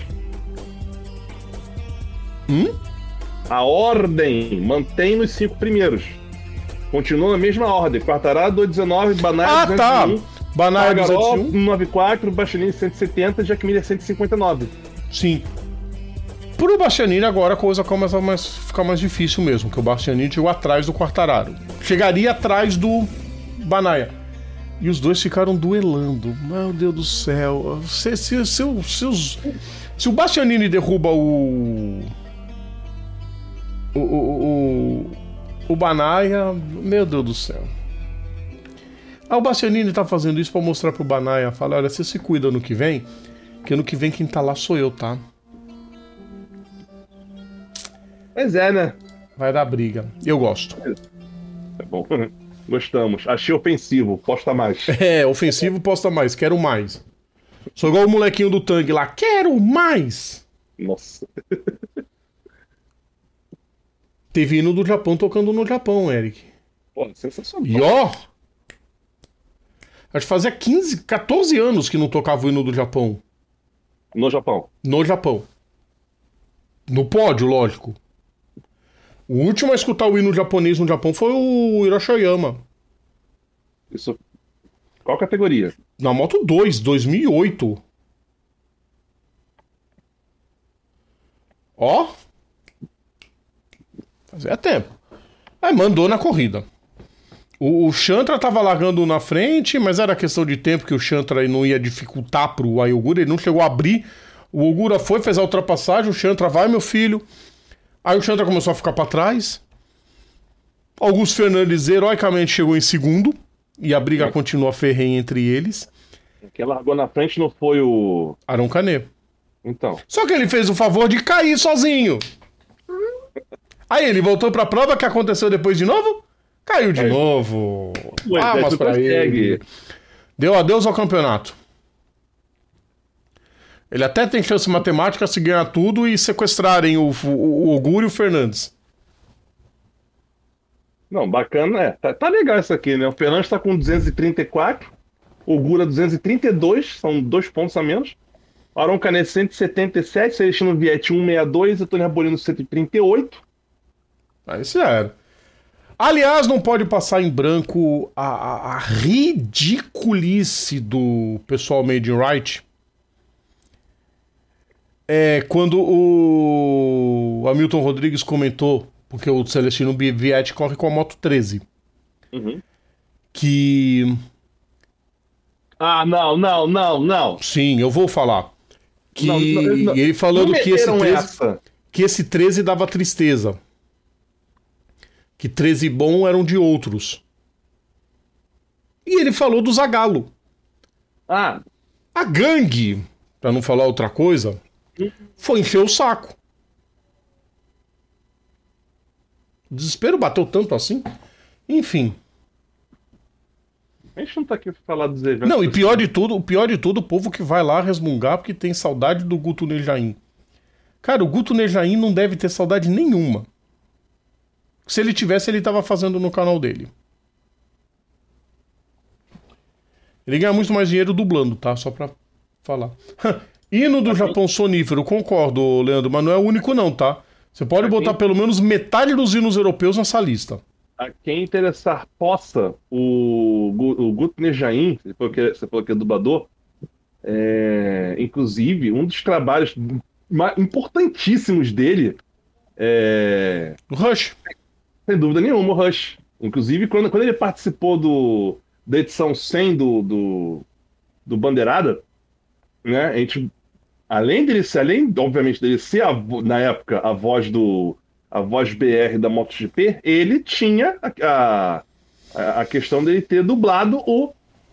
S2: Hum?
S1: A ordem mantém nos cinco primeiros. Continua na mesma ordem. Quartararo, dezenove, Banaya,
S2: ah,
S1: duzentos e um.
S2: Tá. Banaya, duzentos e um.
S1: cento e noventa e quatro, Bastianini, cento e setenta, Jack Miller, cento e cinquenta e nove.
S2: Sim. Pro Bastianini agora a coisa começa a mais, ficar mais difícil mesmo, que o Bastianini chegou atrás do Quartararo. Chegaria atrás do Banaya. E os dois ficaram duelando. Meu Deus do céu. Se, se, se, se, os, se o Bastianini derruba o... O... O, o, o Banaya... Meu Deus do céu. Ah, o Bastianini tá fazendo isso pra mostrar pro Banaya. Fala, olha, você se cuida no que vem, que no que vem quem tá lá sou eu, tá?
S1: Pois é, né?
S2: Vai dar briga. Eu gosto.
S1: É bom. Gostamos. Achei ofensivo. Posta mais.
S2: É, ofensivo, posta mais. Quero mais. Sou igual o molequinho do Tang lá. Quero mais!
S1: Nossa.
S2: Teve hino do Japão tocando no Japão, Eric.
S1: Pô, sensacional.
S2: E ó... Acho que fazia quinze, quatorze anos que não tocava o hino do Japão.
S1: No Japão.
S2: No Japão. No pódio, lógico. O último a escutar o hino japonês no Japão foi o Hiroshi Oyama.
S1: Isso. Qual categoria?
S2: Na Moto dois, dois mil e oito. Ó. Fazia tempo. Aí mandou na corrida. O, o Chantra tava largando na frente, mas era questão de tempo que o Chantra não ia dificultar pro Ayogura. Ele não chegou a abrir. O Ogura foi, fez a ultrapassagem. O Chantra vai, meu filho. Aí o Chantra começou a ficar pra trás. Augusto Fernandes heroicamente chegou em segundo. E a briga é. continua ferrenha entre eles.
S1: Quem largou na frente não foi o...
S2: Arão Canet.
S1: Então.
S2: Só que ele fez o favor de cair sozinho. Aí ele voltou pra prova, que aconteceu depois de novo? Caiu de Aí. novo. Palmas pra ele. Deu adeus ao campeonato. Ele até tem chance matemática se ganhar tudo e sequestrarem o, o, o Ogura e o Fernandes.
S1: Não, bacana, é. Tá, tá legal isso aqui, né? O Fernandes tá com duzentos e trinta e quatro, o Ogura duzentos e trinta e dois, são dois pontos a menos. Arão Canet cento e setenta e sete, Celestino Vietti cento e sessenta e dois, Antônio Arbolino cento e trinta e oito.
S2: Aí isso era. Aliás, não pode passar em branco a, a, a ridiculice do pessoal Made in Right. É quando o Hamilton Rodrigues comentou, porque o Celestino Vietti corre com a Moto treze.
S1: Uhum.
S2: Que...
S1: Ah, não, não, não, não.
S2: Sim, eu vou falar. Que
S1: Não, não, não.
S2: ele falando
S1: Não
S2: que esse,
S1: meteram
S2: treze,
S1: essa.
S2: que esse treze dava tristeza. Que treze bom eram de outros. E ele falou do Zagallo.
S1: Ah,
S2: A gangue, pra não falar outra coisa, foi encher o saco. O desespero bateu tanto assim. Enfim.
S1: a gente não tá aqui pra falar dos eventos.
S2: Não, e pior de tudo, o pior de tudo, o povo que vai lá resmungar porque tem saudade do Guto Nejaim. Cara, o Guto Nejaim não deve ter saudade nenhuma. Se ele tivesse, ele tava fazendo no canal dele. Ele ganha muito mais dinheiro dublando, tá? Só pra falar. Hino do Japão sonífero, concordo, Leandro, mas não é o único não, tá? Você pode botar pelo menos metade dos hinos europeus nessa lista.
S1: A quem interessar possa, o, o Guto Nejaim, você falou que, você falou que é dublador, é, inclusive, um dos trabalhos ma- importantíssimos dele é,
S2: O Rush.
S1: sem dúvida nenhuma, o Rush. Inclusive, quando, quando ele participou do, da edição cem do, do, do Bandeirada, né, a gente, além dele ser, além, obviamente, dele ser, a vo- na época, a voz do a voz B R da MotoGP, ele tinha a, a, a questão dele ter dublado o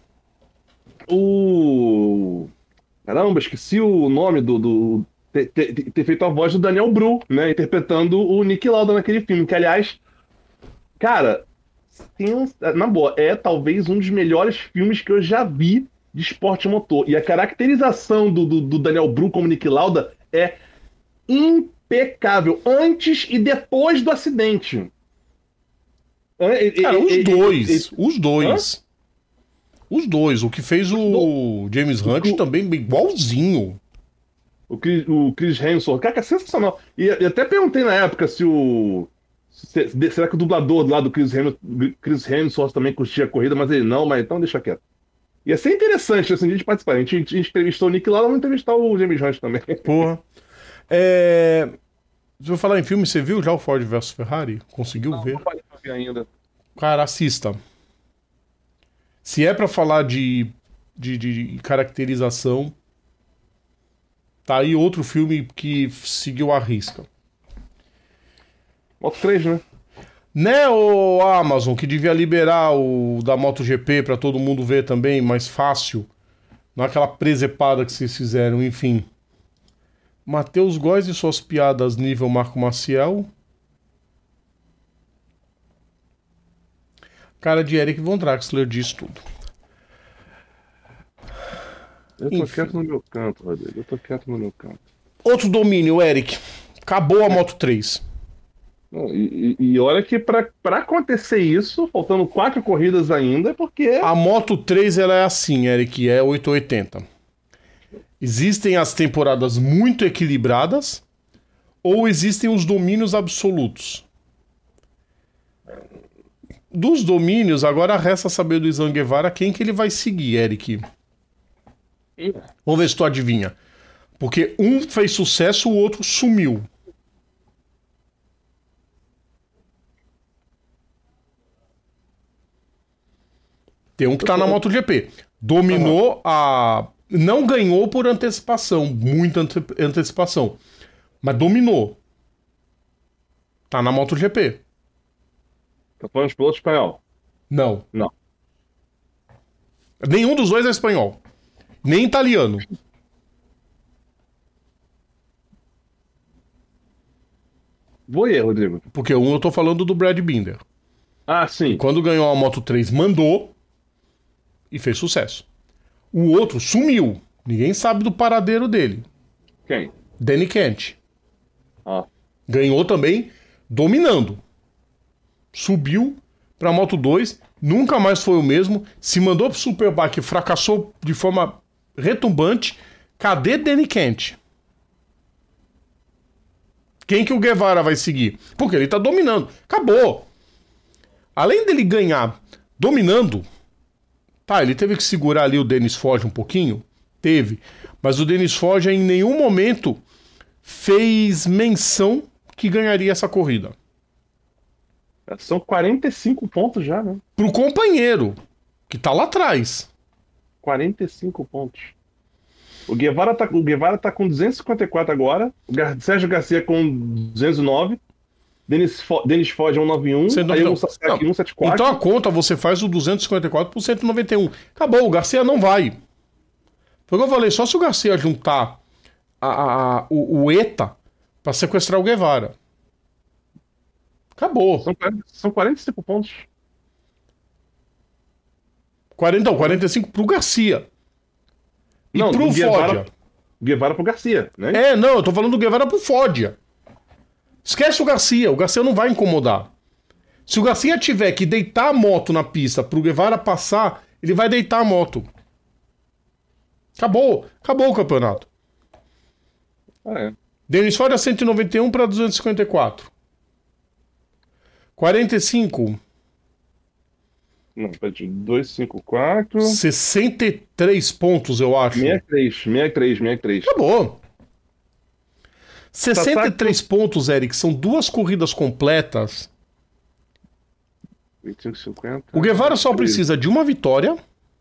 S1: o caramba, esqueci o nome do, do ter, ter- ter feito a voz do Daniel Bru, né, interpretando o Niki Lauda naquele filme, que aliás, cara, tem um- na boa, é talvez um dos melhores filmes que eu já vi de esporte motor. E a caracterização do, do, do Daniel Bru como Niki Lauda é impecável, antes e depois do acidente. É, é,
S2: Cara,
S1: é,
S2: os
S1: é,
S2: dois.
S1: é,
S2: Os dois. Os dois. O que fez o James Hunt
S1: O-
S2: também igualzinho.
S1: O Chris, o Chris Hemsworth, cara, que é sensacional. E, e até perguntei na época se o. se- se- será que o dublador lá do Chris, Hem, Chris Hemsworth também curtia a corrida, mas ele não, mas então deixa quieto. Ia ser interessante assim, a gente participar. A gente, a gente entrevistou o Nick lá, vamos entrevistar o James Hunt também.
S2: Porra. É... Se eu falar em filme, você viu já o Ford versus Ferrari? Conseguiu ver?
S1: Não parei pra ver ainda.
S2: Cara, assista. Se é pra falar de, de, de caracterização, tá aí outro filme que seguiu a risca.
S1: Moto três, né?
S2: Né, o Amazon, que devia liberar o da MotoGP pra todo mundo ver também, mais fácil. Não aquela presepada que vocês fizeram, enfim. Matheus Góes e suas piadas nível Marco Maciel. Cara de Eric Von Draxler diz tudo.
S1: Eu tô
S2: Enfim.
S1: quieto no meu canto, Rodrigo. Eu tô quieto no meu canto.
S2: Outro domínio, Eric. Acabou a Moto três.
S1: Não, e, e- e olha que pra, pra acontecer isso, faltando quatro corridas ainda, é porque.
S2: A Moto três ela é assim, Eric, é oitocentos e oitenta. Existem as temporadas muito equilibradas ou existem os domínios absolutos. Dos domínios, agora resta saber do Izan Guevara quem que ele vai seguir, Eric. Vamos ver se tu adivinha. Porque um fez sucesso, o outro sumiu. Tem um que tá na MotoGP. Dominou a... Não ganhou por antecipação, muita ante- antecipação. Mas dominou. Tá na MotoGP.
S1: Tá falando de piloto espanhol.
S2: Não.
S1: Não.
S2: Nenhum dos dois é espanhol. Nem italiano.
S1: Voe, Rodrigo.
S2: Porque um eu tô falando do Brad Binder.
S1: Ah, sim.
S2: Quando ganhou a Moto três, mandou e fez sucesso. O outro sumiu. Ninguém sabe do paradeiro dele.
S1: Quem?
S2: Danny Kent.
S1: Ah.
S2: Ganhou também dominando. Subiu pra Moto dois, nunca mais foi o mesmo. Se mandou pro Superbike, fracassou de forma retumbante. Cadê Danny Kent? Quem que o Guevara vai seguir? Porque ele tá dominando. Acabou. além dele ganhar dominando, tá, ele teve que segurar ali o Denis Foggia um pouquinho, teve, mas o Denis Foggia em nenhum momento fez menção que ganharia essa corrida.
S1: São quarenta e cinco pontos já, né?
S2: Pro companheiro, que tá lá atrás.
S1: quarenta e cinco pontos. O Guevara tá, o Guevara tá com duzentos e cinquenta e quatro agora, o Gar- Sérgio Garcia com duzentos e nove, Denis, Fo Denis Foggia cento e noventa e um,
S2: cento e noventa e um.
S1: aí o Sasaki cento e setenta e quatro.
S2: Então a conta você faz o duzentos e cinquenta e quatro por cento e noventa e um. Acabou, o Garcia não vai. Foi o que eu falei, só se o Garcia juntar a, a, a, o, o ETA pra sequestrar o Guevara. Acabou.
S1: São, quarenta são quarenta e cinco pontos.
S2: quarenta, não, quarenta e cinco pro Garcia. E
S1: Não,
S2: pro
S1: do Guevara,
S2: Foggia.
S1: Guevara pro Garcia, né?
S2: É, não, eu tô falando do Guevara pro Foggia. Esquece o Garcia, o Garcia não vai incomodar. Se o Garcia tiver que deitar a moto na pista pro Guevara passar, ele vai deitar a moto. Acabou, acabou o campeonato.
S1: Ah, é.
S2: Denis Foggia cento e noventa e um para duzentos e cinquenta e quatro. quarenta e cinco.
S1: Não, peraí, duzentos e cinquenta e quatro.
S2: sessenta e três pontos, eu acho.
S1: sessenta e três, sessenta e três, sessenta e três.
S2: Acabou. sessenta e três pontos, Eric, são duas corridas completas.
S1: vinte e cinco, cinquenta.
S2: O Guevara só precisa de uma vitória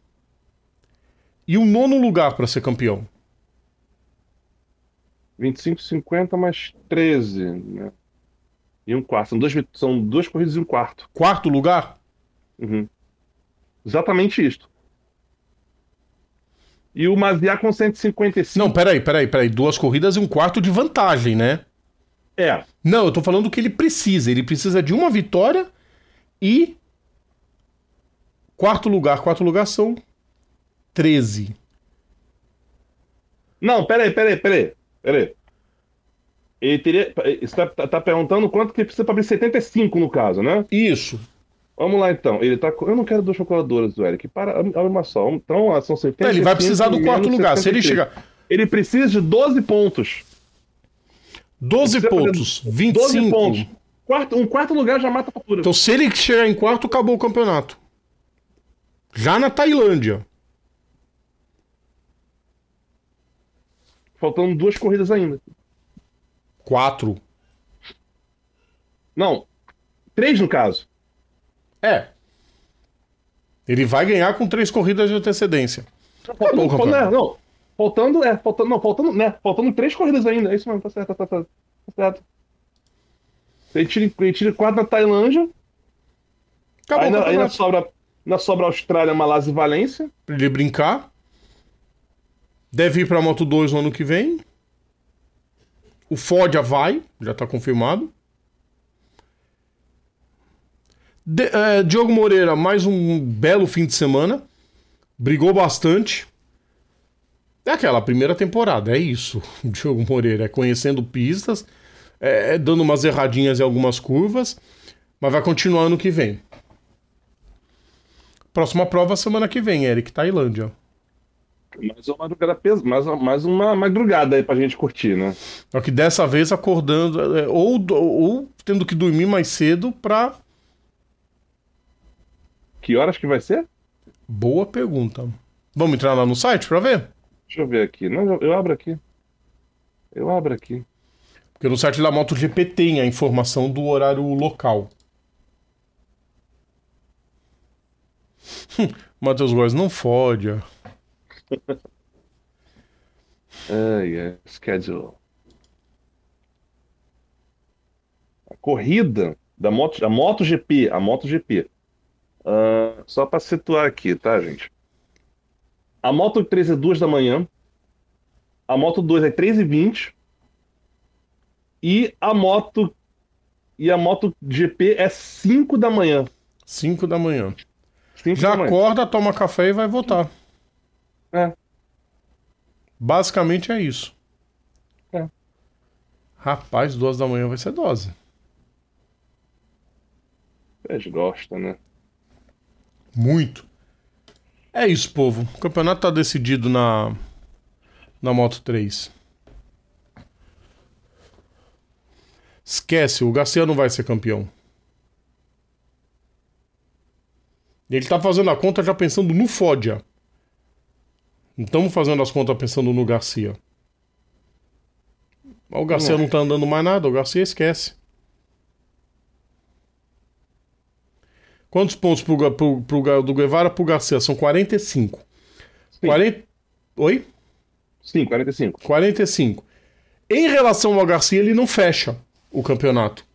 S2: e um nono lugar para ser campeão.
S1: vinte e cinco, cinquenta mais treze, né? E um quarto. São, dois, são duas corridas e um quarto.
S2: Quarto lugar?
S1: Uhum. Exatamente isto. E o Maziar com cento e cinquenta e cinco.
S2: Não, peraí, peraí, peraí. Duas corridas e um quarto de vantagem, né?
S1: É.
S2: Não, eu tô falando que ele precisa. Ele precisa de uma vitória e... Quarto lugar. Quarto lugar são treze.
S1: Não, peraí, peraí, peraí. Peraí. Ele teria. Você tá, tá, tá perguntando quanto que precisa para abrir setenta e cinco no caso, né?
S2: Isso.
S1: Vamos lá então. Ele tá. com- Eu não quero duas calculadoras do Eric. Para, abre uma só. Então, ó, são setenta e cinco.
S2: Ele vai precisar do quarto
S1: menos
S2: lugar. Se ele
S1: setenta e três.
S2: chegar...
S1: Ele precisa de doze pontos.
S2: doze
S1: Precisa fazer
S2: pontos. vinte e
S1: doze
S2: cinco.
S1: pontos. Quarto, um quarto lugar já mata a fatura.
S2: Então, se ele chegar em quarto, acabou o campeonato. Já na Tailândia.
S1: Faltando duas corridas ainda.
S2: Quatro.
S1: Não. Três no caso.
S2: É. Ele vai ganhar com três corridas de antecedência.
S1: Faltando,
S2: Acabou o
S1: faltando,
S2: campeonato.
S1: é, não. Faltando, é, faltando, não, faltando, né? Faltando três corridas ainda. É isso mesmo, tá certo, tá, tá, tá certo. Ele tira, ele tira quatro na Tailândia.
S2: Acabou
S1: Aí
S2: o
S1: na, aí na
S2: campeonato.
S1: sobra, na sobra Austrália, Malásia e Valência.
S2: Pra ele brincar. Deve ir pra Moto dois no ano que vem. O Foggia vai, já tá confirmado. De- é, Diogo Moreira, mais um belo fim de semana. Brigou bastante. É aquela primeira temporada, é isso. O Diogo Moreira é conhecendo pistas, é, é dando umas erradinhas em algumas curvas, mas vai continuar ano que vem. Próxima prova semana que vem, Eric, Tailândia.
S1: Mais uma madrugada, pes- mais, uma- mais uma madrugada aí pra gente curtir, né?
S2: Só que dessa vez acordando, é, ou, ou tendo que dormir mais cedo pra...
S1: Que horas que vai ser?
S2: Boa pergunta. Vamos entrar lá no site pra ver?
S1: Deixa eu ver aqui. Não, eu, eu abro aqui. Eu abro aqui.
S2: Porque no site da MotoGP tem a informação do horário local. Hum, Matheus Góes, não fode.
S1: Ai, é. Schedule. A corrida da Moto, a MotoGP. A MotoGP. Ah, só pra situar aqui, tá, gente? A Moto três é duas da manhã. A Moto dois é três e vinte. E a Moto. E a MotoGP é cinco da manhã.
S2: cinco da manhã.
S1: cinco
S2: Já
S1: da manhã.
S2: acorda, toma café e vai votar.
S1: É.
S2: Basicamente é isso.
S1: É.
S2: Rapaz, duas da manhã vai ser dose.
S1: Eles gostam, né?
S2: Muito. É isso, povo. O campeonato tá decidido na, na Moto três. Esquece, o Garcia não vai ser campeão. Ele tá fazendo a conta já pensando no Foggia. Não estamos fazendo as contas pensando no Garcia. Mas o Garcia não. não tá andando mais nada, o Garcia esquece. Quantos pontos pro, pro, pro, do Guevara pro Garcia? São quarenta e cinco.
S1: Sim.
S2: quarenta... Oi?
S1: Sim, quarenta e cinco.
S2: quarenta e cinco. Em relação ao Garcia, ele não fecha o campeonato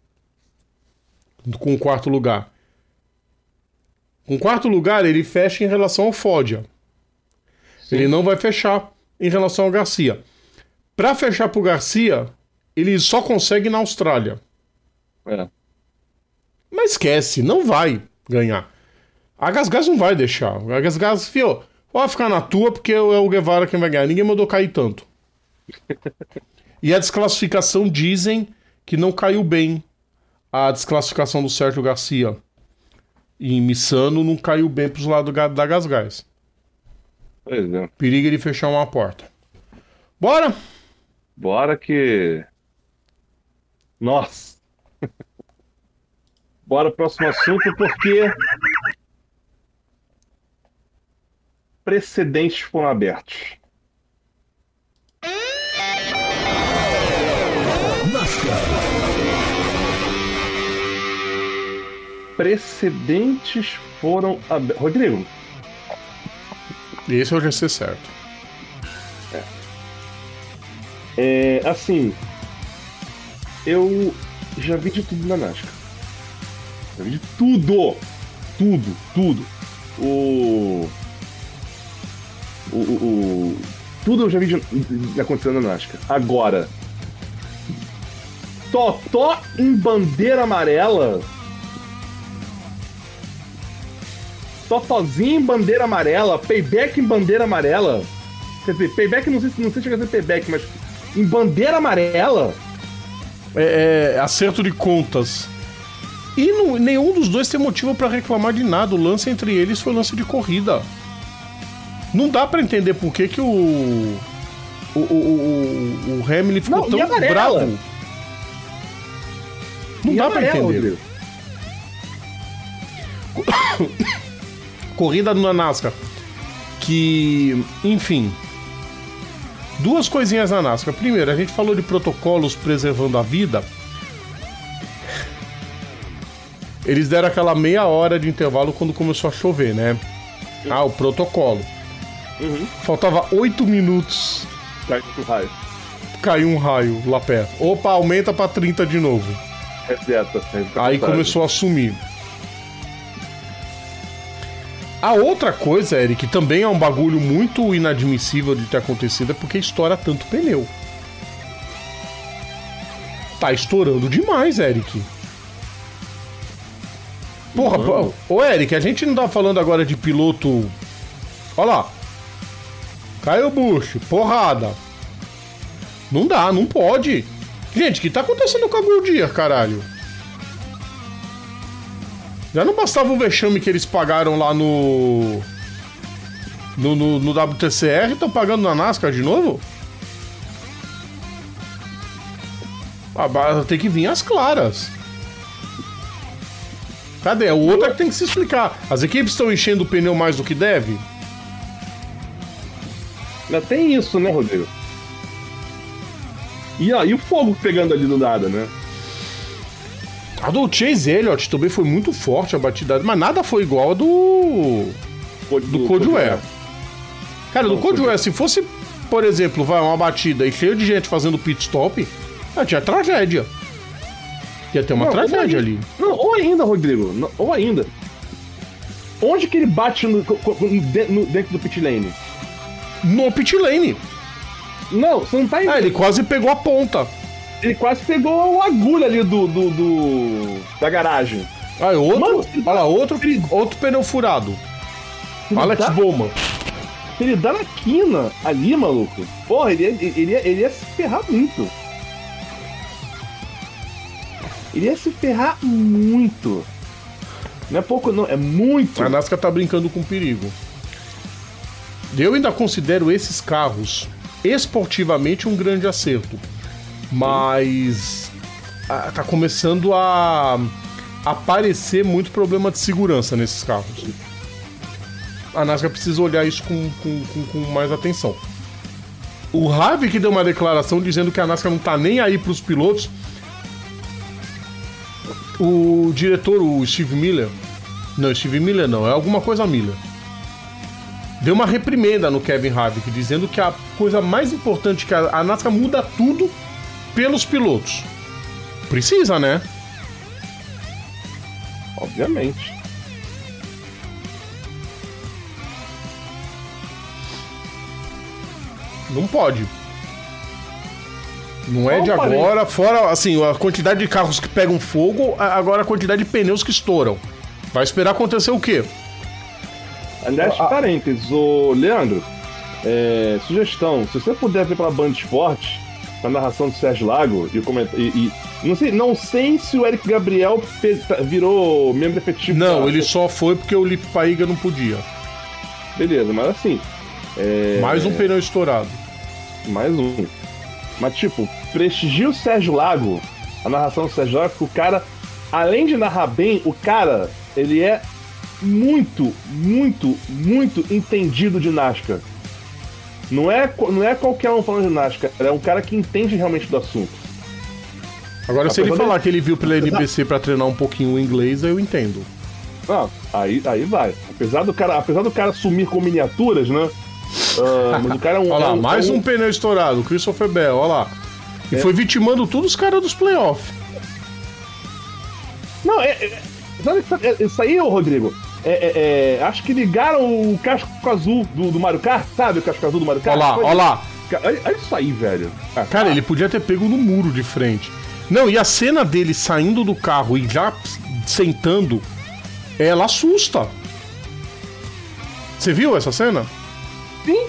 S2: com o quarto lugar. Com o quarto lugar, ele fecha em relação ao Foggia. Sim. Ele não vai fechar em relação ao Garcia. Para fechar pro Garcia, ele só consegue na Austrália.
S1: É.
S2: Mas esquece, não vai ganhar. A Gasgas não vai deixar. A Gasgas, fio, pode ficar na tua porque é o Guevara quem vai ganhar. Ninguém mandou cair tanto. E a desclassificação dizem que não caiu bem. A desclassificação do Sérgio Garcia em Missano não caiu bem pros lados da Gasgas.
S1: Pois é.
S2: Periga de fechar uma porta. Bora?
S1: Bora que... Nossa! Bora pro próximo assunto, porque precedentes foram abertos. Precedentes foram abertos. Rodrigo.
S2: Esse eu já sei certo.
S1: É. É, assim, eu já vi de tudo na NASCAR. Já vi de tudo! Tudo, tudo. O... O... o, o... Tudo eu já vi de, de acontecendo na NASCAR. Agora, Totó em bandeira amarela... Totozinho em bandeira amarela, payback em bandeira amarela. Quer dizer, payback não sei se não sei se chega a ser payback, mas em bandeira amarela.
S2: É, é acerto de contas. E não, nenhum dos dois tem motivo pra reclamar de nada. O lance entre eles foi lance de corrida. Não dá pra entender por que que o o, o, o, o Hamilton ficou não, tão bravo. Não
S1: e
S2: dá
S1: amarela,
S2: pra entender. Corrida na NASCAR. Que, enfim... Duas coisinhas na NASCAR. Primeiro, a gente falou de protocolos preservando a vida. Eles deram aquela meia hora de intervalo quando começou a chover, né? Ah, o protocolo.
S1: Uhum.
S2: Faltava oito minutos.
S1: Caiu um raio.
S2: Caiu um raio lá perto. Opa, aumenta pra trinta de novo.
S1: Reseta. reseta
S2: Aí começou a sumir. A outra coisa, Eric, que também é um bagulho muito inadmissível de ter acontecido, é porque estoura tanto pneu. Tá estourando demais, Eric. Porra,
S1: Mano.
S2: Ô Eric, a gente não tá falando agora de piloto... Olha lá. Caiu o Bush, porrada. Não dá, não pode. Gente, o que tá acontecendo com a Goodyear, caralho? Já não bastava o vexame que eles pagaram lá no... No, no, no W T C R, estão pagando na NASCAR de novo? Ah, tem que vir às claras. Cadê? O outro é que tem que se explicar. As equipes estão enchendo o pneu mais do que deve?
S1: Ainda tem isso, né, Rodrigo? E, ó, e o fogo pegando ali do nada, né?
S2: A do Chase Elliott também foi muito forte a batida, mas nada foi igual a do... Do, do Code Ware. Cara, do Code Ware, se fosse, por exemplo, vai uma batida e cheio de gente fazendo pit stop, ah, tinha tragédia. Ia ter uma não, tragédia ali.
S1: Não, ou ainda, Rodrigo, não, ou ainda. Onde que ele bate no, no, dentro do pit lane?
S2: No pit lane.
S1: Não, você não tá indo.
S2: Ah, ele quase pegou a ponta.
S1: Ele quase pegou a agulha ali do, do, do da garagem.
S2: Ah, outro?
S1: Mano,
S2: olha lá, outro, outro pneu furado. Alex dá, Bowman.
S1: Se ele dá na quina ali, maluco, porra, ele ia, ele, ia, ele ia se ferrar muito. Ele ia se ferrar muito. Não é pouco, não, é muito.
S2: A NASCAR tá brincando com perigo. Eu ainda considero esses carros esportivamente um grande acerto. Mas ah, tá começando a, aparecer muito problema de segurança nesses carros. A NASCAR precisa olhar isso com, com, com, com mais atenção. O Harvick deu uma declaração dizendo que a NASCAR não tá nem aí pros pilotos. O diretor, o Steve Miller... Não, Steve Miller não, é alguma coisa Miller. Deu uma reprimenda no Kevin Harvick, dizendo que a coisa mais importante é que a, a NASCAR muda tudo pelos pilotos. Precisa, né?
S1: Obviamente.
S2: Não pode. Não é
S1: Não
S2: de
S1: parei.
S2: agora, fora assim, a quantidade de carros que pegam fogo, a- agora a quantidade de pneus que estouram. Vai esperar acontecer o quê?
S1: Aliás,
S2: Ah.
S1: parênteses, ô Leandro, é, sugestão, se você puder ver pela Band Esporte, a narração do Sérgio Lago, e, comenta, e, e não, sei, não sei se o Eric Gabriel fez- tá- virou membro efetivo.
S2: Não,
S1: da-
S2: ele só foi porque o Lipe Paiga não podia.
S1: Beleza, mas assim. é,
S2: Mais um pneu estourado.
S1: Mais um. Mas, tipo, prestigia o Sérgio Lago, a narração do Sérgio Lago, porque o cara, além de narrar bem, o cara, ele é muito, muito, muito entendido de NASCAR. Não é, co- não é qualquer um falando de NASCAR, é um cara que entende realmente do assunto.
S2: Agora, se ele
S1: Apesar
S2: falar
S1: de-
S2: que ele viu pela N B C pra treinar um pouquinho o inglês, eu entendo.
S1: Ah, aí, aí vai. Apesar do cara, apesar do cara sumir com miniaturas, né? ah, mas o cara é um.
S2: Olha lá,
S1: é um-
S2: mais
S1: é
S2: um pneu estourado, Christopher Bell, olha lá. E
S1: É.
S2: foi vitimando todos os caras dos playoffs.
S1: Não, é. é sabe, sabe, é- isso aí, ô Rodrigo. É, é- é, acho que ligaram o casco azul do, do Mario Kart, sabe? O casco azul do Mario Kart.
S2: Olha lá,
S1: Foi-
S2: olha lá.
S1: Olha olha isso aí, velho. Ah,
S2: Cara, ele podia ter pego no muro de frente. Não, e a cena dele saindo do carro e já sentando, ela assusta. Você viu essa cena?
S1: Sim.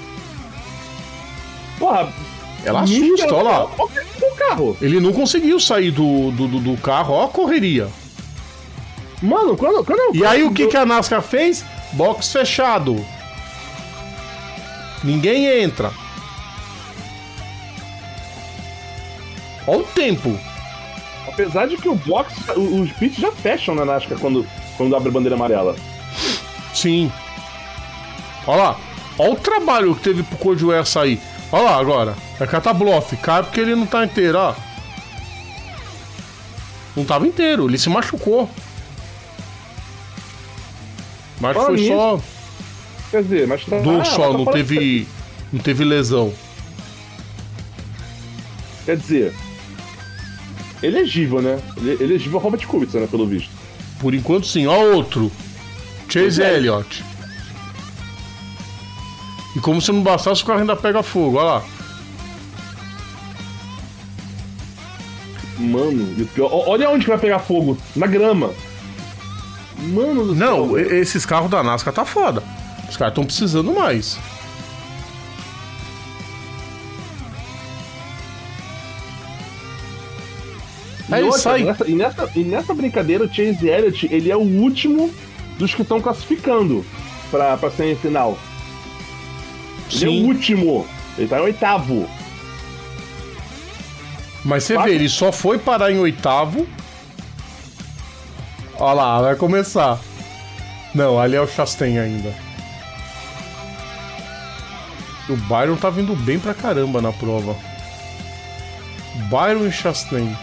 S1: Porra.
S2: Ela
S1: nível-
S2: assusta, olha lá.
S1: Olha o carro.
S2: Ele não conseguiu sair do, do, do- do carro, ó a correria.
S1: Mano, quando. quando
S2: E aí o que, que a NASCAR fez? Box fechado. Ninguém entra. Olha o tempo.
S1: Apesar de que o box, o- os pits já fecham na NASCAR quando, quando abre a bandeira amarela.
S2: Sim. Olha lá. Olha o trabalho que teve pro Cordier sair. Olha lá agora. É catablof. Cai porque ele não tá inteiro, ó. Não tava inteiro. Ele se machucou. Mas
S1: Fala
S2: foi
S1: nisso.
S2: só
S1: Quer dizer, mas tá.
S2: dor
S1: ah,
S2: só.
S1: mas tá
S2: Não
S1: falando-
S2: teve, não teve lesão.
S1: Quer dizer. Elegível, né? Ele- Elegível a Robert Kubica, né? Pelo visto.
S2: Por enquanto sim. Ó outro. Chase
S1: É.
S2: Elliott. E como se não bastasse, o carro ainda pega fogo. Olha lá.
S1: Mano, e o pior, ó- olha onde que vai pegar fogo. Na grama. Mano do
S2: Não,
S1: céu.
S2: e- esses carros da NASCAR tá foda. Os caras estão precisando mais.
S1: E,
S2: Aí
S1: outra,
S2: sai.
S1: nessa, e, nessa, e nessa brincadeira, o Chase Elliott, ele é o último dos que estão classificando pra, pra semifinal. Ele é o
S2: Sim.
S1: último. Ele tá em oitavo.
S2: Mas você
S1: Quatro.
S2: vê, ele só foi parar em oitavo. Olha lá, vai começar. Não, ali é o Chastain ainda. O Byron tá vindo bem pra caramba na prova. Byron e Chastain.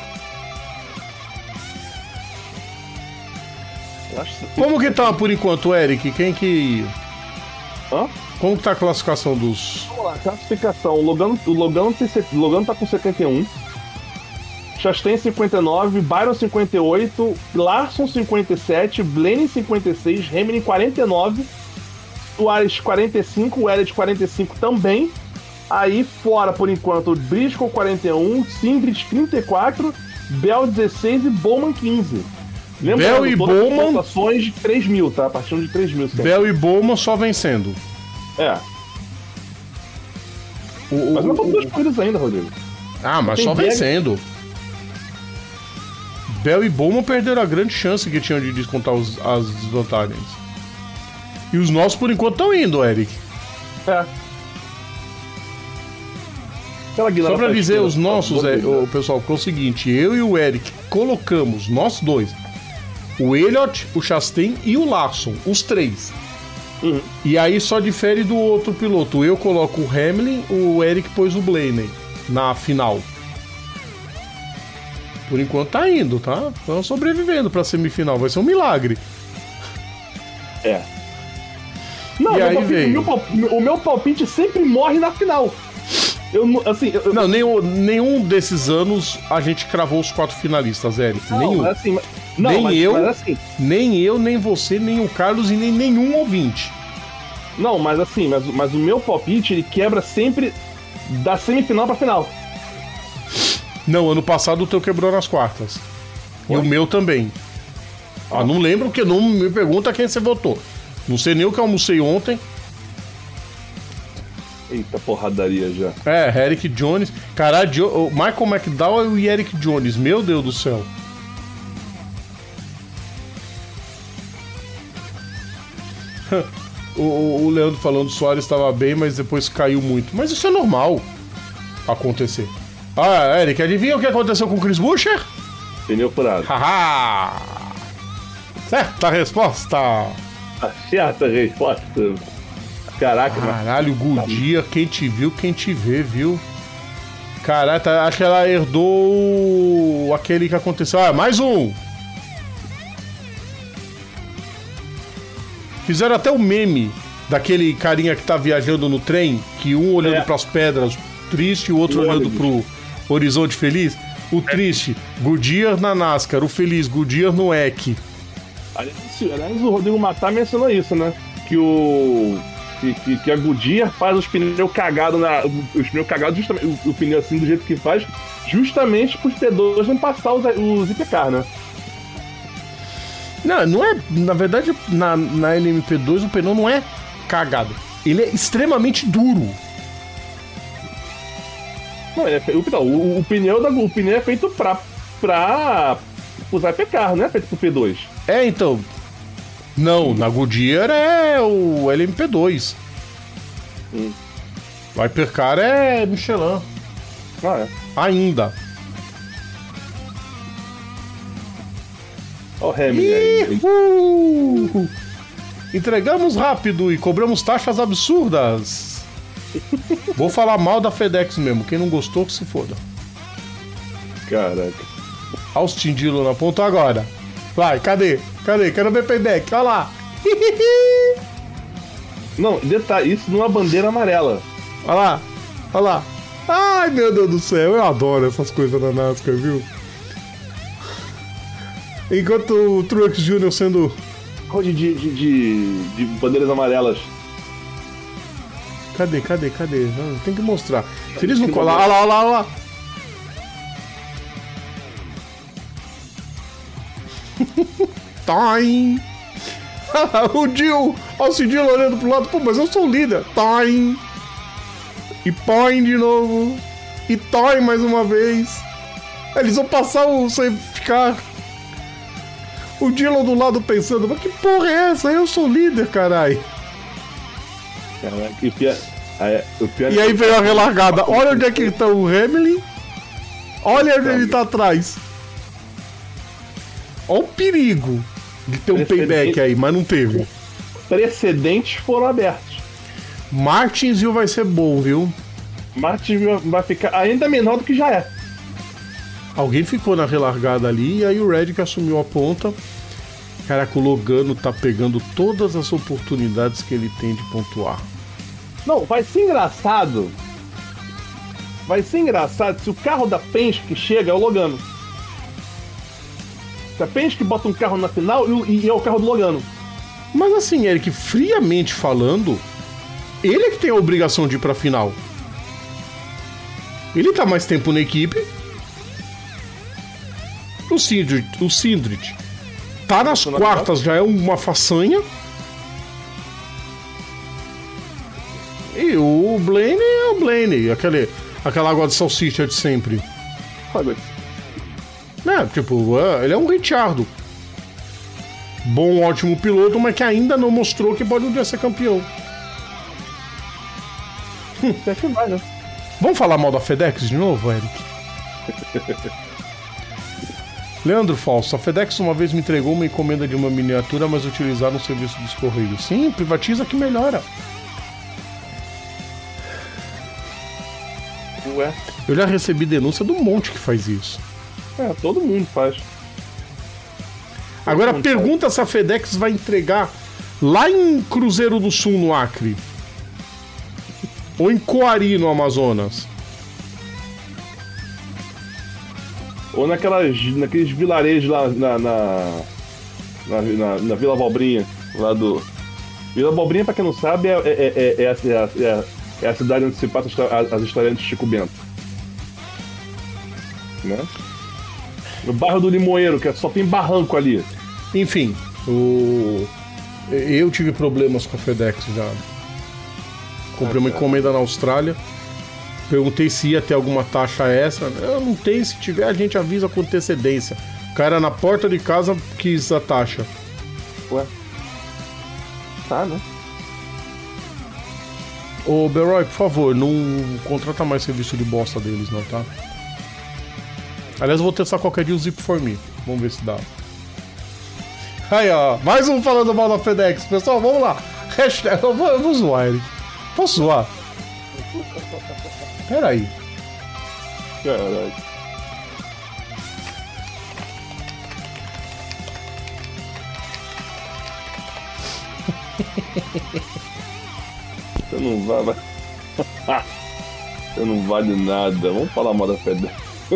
S1: Eu acho que-
S2: Como que tá por enquanto, Eric? Quem que.
S1: Hã?
S2: Como que tá a classificação dos.
S1: Vamos lá, classificação. O Logano, o Logano, tem, se- o Logano tá com setenta e um. Chastain cinquenta e nove, Byron cinquenta e oito, Larson cinquenta e sete, Blenny cinquenta e seis, Hamilton quarenta e nove, Soares quarenta e cinco, Elliott quarenta e cinco também. Aí fora, por enquanto, Briscoe quarenta e um, Sindrich trinta e quatro, Bell dezesseis e Bowman quinze.
S2: Bell e
S1: todas as
S2: Bowman-
S1: pontuações de três mil, tá? A partir de três mil sempre.
S2: Bell e Bowman só vencendo.
S1: É.
S2: O,
S1: Mas não
S2: o,
S1: foram duas corridas ainda, Rodrigo.
S2: Ah, mas
S1: Tem
S2: só
S1: Berg-
S2: vencendo. Bell e Bowman perderam a grande chance que tinham de descontar os- as desvantagens. E os nossos, por enquanto, estão indo, Eric.
S1: É. Aquela guilda
S2: Só
S1: na
S2: pra dizer,
S1: esquerda,
S2: os nossos,
S1: boa
S2: é,
S1: guilda.
S2: o pessoal, que é o seguinte: eu e o Eric colocamos, nós dois, o Elliott, o Chastain e o Lawson, os três.
S1: Uhum.
S2: E aí só difere do outro piloto. Eu coloco o Hamlin, o Eric pôs o Blaney na final. Por enquanto tá indo, tá? Estão sobrevivendo pra semifinal, vai ser um milagre.
S1: É. Não,
S2: E
S1: meu
S2: aí
S1: palpite-
S2: veio.
S1: o, meu, pal- o meu palpite sempre morre na final. Eu não, assim, eu,
S2: Não, nenhum, nenhum desses anos a gente cravou os quatro finalistas, Eric.
S1: não,
S2: nenhum.
S1: mas assim, mas- não,
S2: Nem
S1: mas,
S2: eu.
S1: mas assim,
S2: Nem eu, nem você, nem o Carlos e nem nenhum ouvinte.
S1: não, mas assim, mas, mas o meu palpite ele quebra sempre da semifinal pra final.
S2: Não, ano passado o teu quebrou nas quartas. E
S1: Foi?
S2: o meu também. Ah, não lembro porque não me pergunta quem você votou. Não sei nem o que eu almocei ontem.
S1: Eita porradaria já.
S2: É, Eric Jones. Caralho, Jo- o Michael McDowell e Eric Jones. Meu Deus do céu. o, o- o Leandro falando que o Soares estava bem, mas depois caiu muito. Mas isso é normal acontecer. Ah, Eric, adivinha o que aconteceu com o Chris Buescher?
S1: Pneu furado.
S2: Haha! Certa resposta!
S1: Acerta a resposta. Caraca, mas
S2: Caralho, Goodyear, quem te viu, quem te vê, viu? Caralho, tá- acho que ela herdou aquele que aconteceu. Ah, mais um! Fizeram até o meme daquele carinha que tá viajando no trem, que um olhando
S1: É.
S2: pras pedras triste e o outro
S1: O
S2: olhando
S1: ônibus.
S2: pro horizonte feliz. O triste, Goodyear na NASCAR, o feliz, Goodyear no E C.
S1: aliás, aliás, o Rodrigo Matar mencionou isso, né? Que o. Que, que, que a Goodyear faz os pneus cagados na. Os pneus cagados, justamente. O, o pneu assim do jeito que faz, justamente pros P dois não passar os, os I P K, né?
S2: Não, não é. Na verdade, na, na L M P dois o pneu não é cagado. Ele é extremamente duro.
S1: Não, ele é fe... o, não, o, o pneu da, o pneu é feito pra. pra usar I P K, não é feito pro P dois.
S2: É, então. Não, na Goodyear é o L M P dois.
S1: Hum.
S2: O Hypercar é Michelin.
S1: Ah, é.
S2: Ainda.
S1: Olha o Hamilton aí.
S2: Uhul! Entregamos rápido e cobramos taxas absurdas. Vou falar mal da FedEx mesmo. Quem não gostou, que se foda.
S1: Caraca.
S2: Austin Dillon na ponta agora. Vai, cadê? Cadê? Quero ver payback. Olha lá.
S1: Não, detalhe, isso numa bandeira amarela.
S2: Olha lá. Olha lá. Ai, meu Deus do céu. Eu adoro essas coisas da NASCAR, viu? Enquanto o Truex Júnior sendo...
S1: Qual de, de, de, de, de bandeiras amarelas?
S2: Cadê, cadê, cadê? Não, tem que mostrar. Se eles não colar... Olha lá, olha lá, olha lá. Time. O Jill, ó, o Cidil olhando pro lado, pô, mas eu sou o líder. Time. E põe de novo. E toy mais uma vez. Eles vão passar o ficar. O Dillon do lado pensando, mas que porra é essa? Eu sou o líder, caralho.
S1: Caraca, e o pior, aí, o pior
S2: E aí veio a relargada. Olha onde é que tá o Hamilton. Olha onde ele tá atrás. Olha o perigo de ter um payback aí, mas não teve.
S1: Precedentes foram abertos.
S2: Martinsville vai ser bom, viu?
S1: Martin vai ficar ainda menor do que já é.
S2: Alguém ficou na relargada ali e aí o Red que assumiu a ponta. Caraca, o Logano tá pegando todas as oportunidades que ele tem de pontuar.
S1: Não, vai ser engraçado. Vai ser engraçado se o carro da Penske chega é o Logano. Se a Penske bota um carro na final e, e é o carro do Logano.
S2: Mas assim, Eric, friamente falando, ele é que tem a obrigação de ir pra final. Ele tá mais tempo na equipe. O Sindrit, o Sindrit tá nas quartas, já é uma façanha. E o Blaney é o Blaney, aquele, aquela água de salsicha de sempre.
S1: Olha,
S2: É, tipo, é, ele é um Ricciardo. Bom, ótimo piloto, mas que ainda não mostrou que pode um dia ser campeão.
S1: até que vai, né? Vamos
S2: Vamos falar mal da FedEx de novo, Eric? Leandro Falso, a FedEx uma vez me entregou uma encomenda de uma miniatura, mas utilizaram o serviço dos Correios. Sim, privatiza que melhora.
S1: Ué?
S2: Eu já recebi denúncia de um monte que faz isso.
S1: É, todo mundo faz. Todo
S2: Agora
S1: mundo
S2: pergunta faz. Se a FedEx vai entregar lá em Cruzeiro do Sul, no Acre. Ou em Coari, no Amazonas.
S1: Ou naquelas, naqueles vilarejos lá na na, na, na, na Vila Valbrinha, lá do... Vila Valbrinha, pra quem não sabe, é, é, é, é, a, é, a, é a cidade onde se passa as, as histórias de Chico Bento. Né? No bairro do Limoeiro, que só tem barranco ali.
S2: Enfim, o... eu tive problemas com a FedEx já. Comprei uma encomenda na Austrália. Perguntei se ia ter alguma taxa extra. Eu não tenho, se tiver a gente avisa com antecedência. O cara na porta de casa quis a taxa.
S1: Ué? Tá, né?
S2: Ô, Beroy, por favor, não contrata mais serviço de bosta deles, não, tá? Aliás, eu vou testar qualquer dia o Zip for Me. Vamos ver se dá. Aí, ó. Mais um falando mal da FedEx. Pessoal, vamos lá. Hashtag... Eu vou, eu vou zoar ele. Posso zoar? Pera aí.
S1: Caralho. Você não vai... Você não vale nada. Vamos falar mal da FedEx.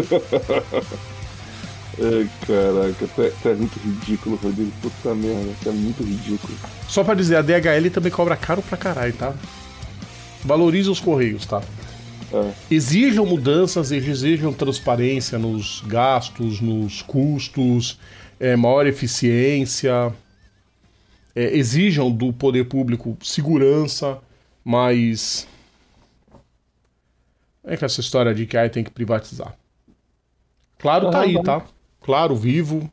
S1: Ai, caraca. Você é muito ridículo, Rodrigo. Puta merda. Você é muito ridículo.
S2: Só pra dizer, a D H L também cobra caro pra caralho, tá? Valoriza os Correios, tá? É. Exijam mudanças, exijam transparência nos gastos, nos custos, é, maior eficiência, é, exijam do poder público segurança, mas é que essa história de que aí tem que privatizar. Claro, tá aí, tá? Claro, Vivo,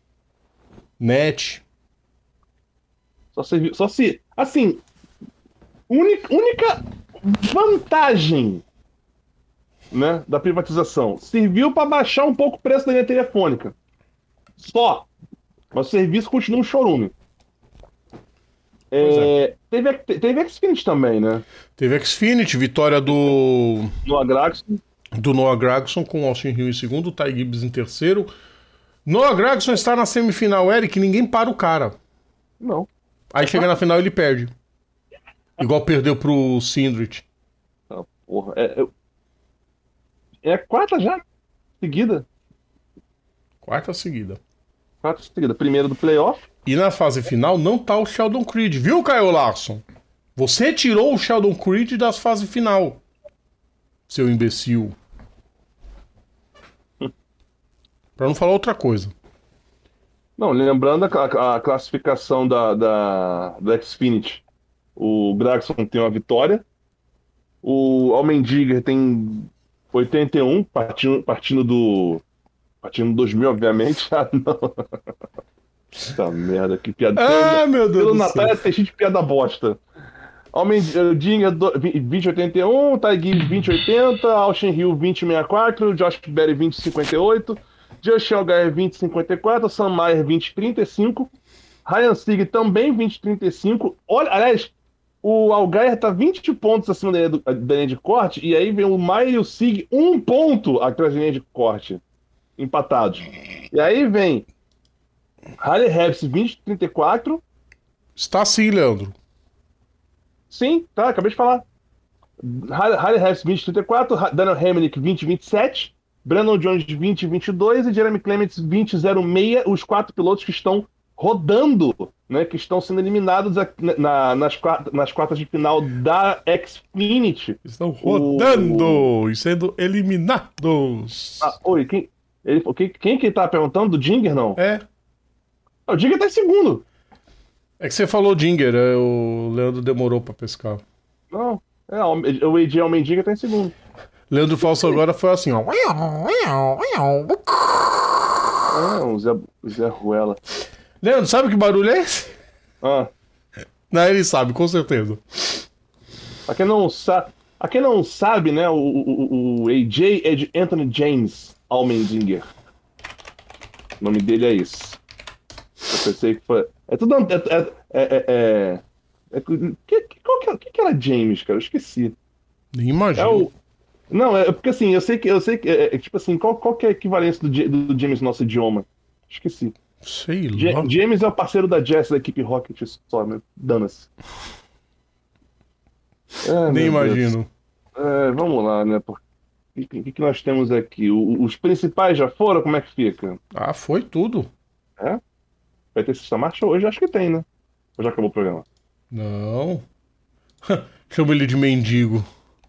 S2: Net.
S1: Só se, só se assim, única, única vantagem, né, da privatização, serviu para baixar um pouco o preço da linha telefônica. Só. Mas o serviço continua um chorume. É, é. Teve, teve Xfinity também, né?
S2: Teve Xfinity, vitória do
S1: Noah Gragson.
S2: Do Noah Gragson com Austin Hill em segundo, Ty Gibbs em terceiro. Noah Gragson está na semifinal, Eric, ninguém para o cara.
S1: Não.
S2: Aí chega na final e ele perde. Igual perdeu pro Sindrich.
S1: Ah, porra. É, é a quarta já? Seguida?
S2: Quarta seguida.
S1: Quarta seguida. Primeira do playoff.
S2: E na fase final não tá o Sheldon Creed, viu, Caio Larson? Você tirou o Sheldon Creed das fases final. Seu imbecil. Pra não falar outra coisa.
S1: Não, lembrando a, a classificação da, da, da Xfinity. O Gragson tem uma vitória. O Allmendinger tem oitenta e um, partindo, partindo do. Partindo do dois mil, obviamente. Ah, não. Essa merda, que piada.
S2: Ah, pelo, meu Deus
S1: pelo
S2: do
S1: Natal é cheio de piada bosta. Allmendinger vinte e oitenta e um, Ty Gibbs vinte e oitenta, Austin Hill vinte e sessenta e quatro, Josh Berry vinte e cinquenta e oito, Josh Allgaier vinte e cinquenta e quatro, Sam Mayer vinte e trinta e cinco, Ryan Sieg também vinte e trinta e cinco. Olha, aliás, o Allgaier tá vinte pontos acima da linha, do, da linha de corte, e aí vem o Mayer e o Sieg um ponto atrás da linha de corte, empatados. E aí vem Harley Harris vinte e trinta e quatro.
S2: Está sim, Leandro.
S1: Sim, tá, acabei de falar. Harley Harris vinte e trinta e quatro, Daniel Hemenick vinte e vinte e sete, Brandon Jones vinte e vinte e dois e Jeremy Clements vinte e zero seis, os quatro pilotos que estão rodando, né, que estão sendo eliminados na, nas, quartas, nas quartas de final da Xfinity.
S2: Estão rodando o... e sendo eliminados.
S1: Ah, oi, quem, ele, quem, quem que tá perguntando? Do Dinger, não?
S2: É.
S1: O Dinger tá em segundo.
S2: É que você falou Dinger, é, o Leandro demorou pra pescar.
S1: Não, é, o A J Allmendinger tá em segundo.
S2: Leandro Falso agora foi assim, ó.
S1: Ah, o Zé, o Zé Ruela.
S2: Leandro, sabe que barulho é esse?
S1: Ah.
S2: Não, ele sabe, com certeza.
S1: A quem não, sa a quem não sabe, né, o, o, o A J é de Anthony James Allmendinger. O nome dele é esse. Eu pensei que foi... É tudo... É... é, é, é, é que, qual que, que, que era James, cara? Eu esqueci.
S2: Nem imagino.
S1: É o... Não, é porque assim, eu sei que... Eu sei que é, é, tipo assim, qual, qual que é a equivalência do, do James no nosso idioma? Esqueci.
S2: Sei lá.
S1: Ja- James é o parceiro da Jess da equipe Rocket só, né? Dana-se. É,
S2: Nem
S1: meu Deus.
S2: imagino.
S1: É, vamos lá, né? O que, que, que nós temos aqui? O- os principais já foram? Como é que fica?
S2: Ah, foi tudo.
S1: É? Vai ter sexta marcha hoje? Acho que tem, né? Ou já acabou o programa?
S2: Não. Chama ele de mendigo.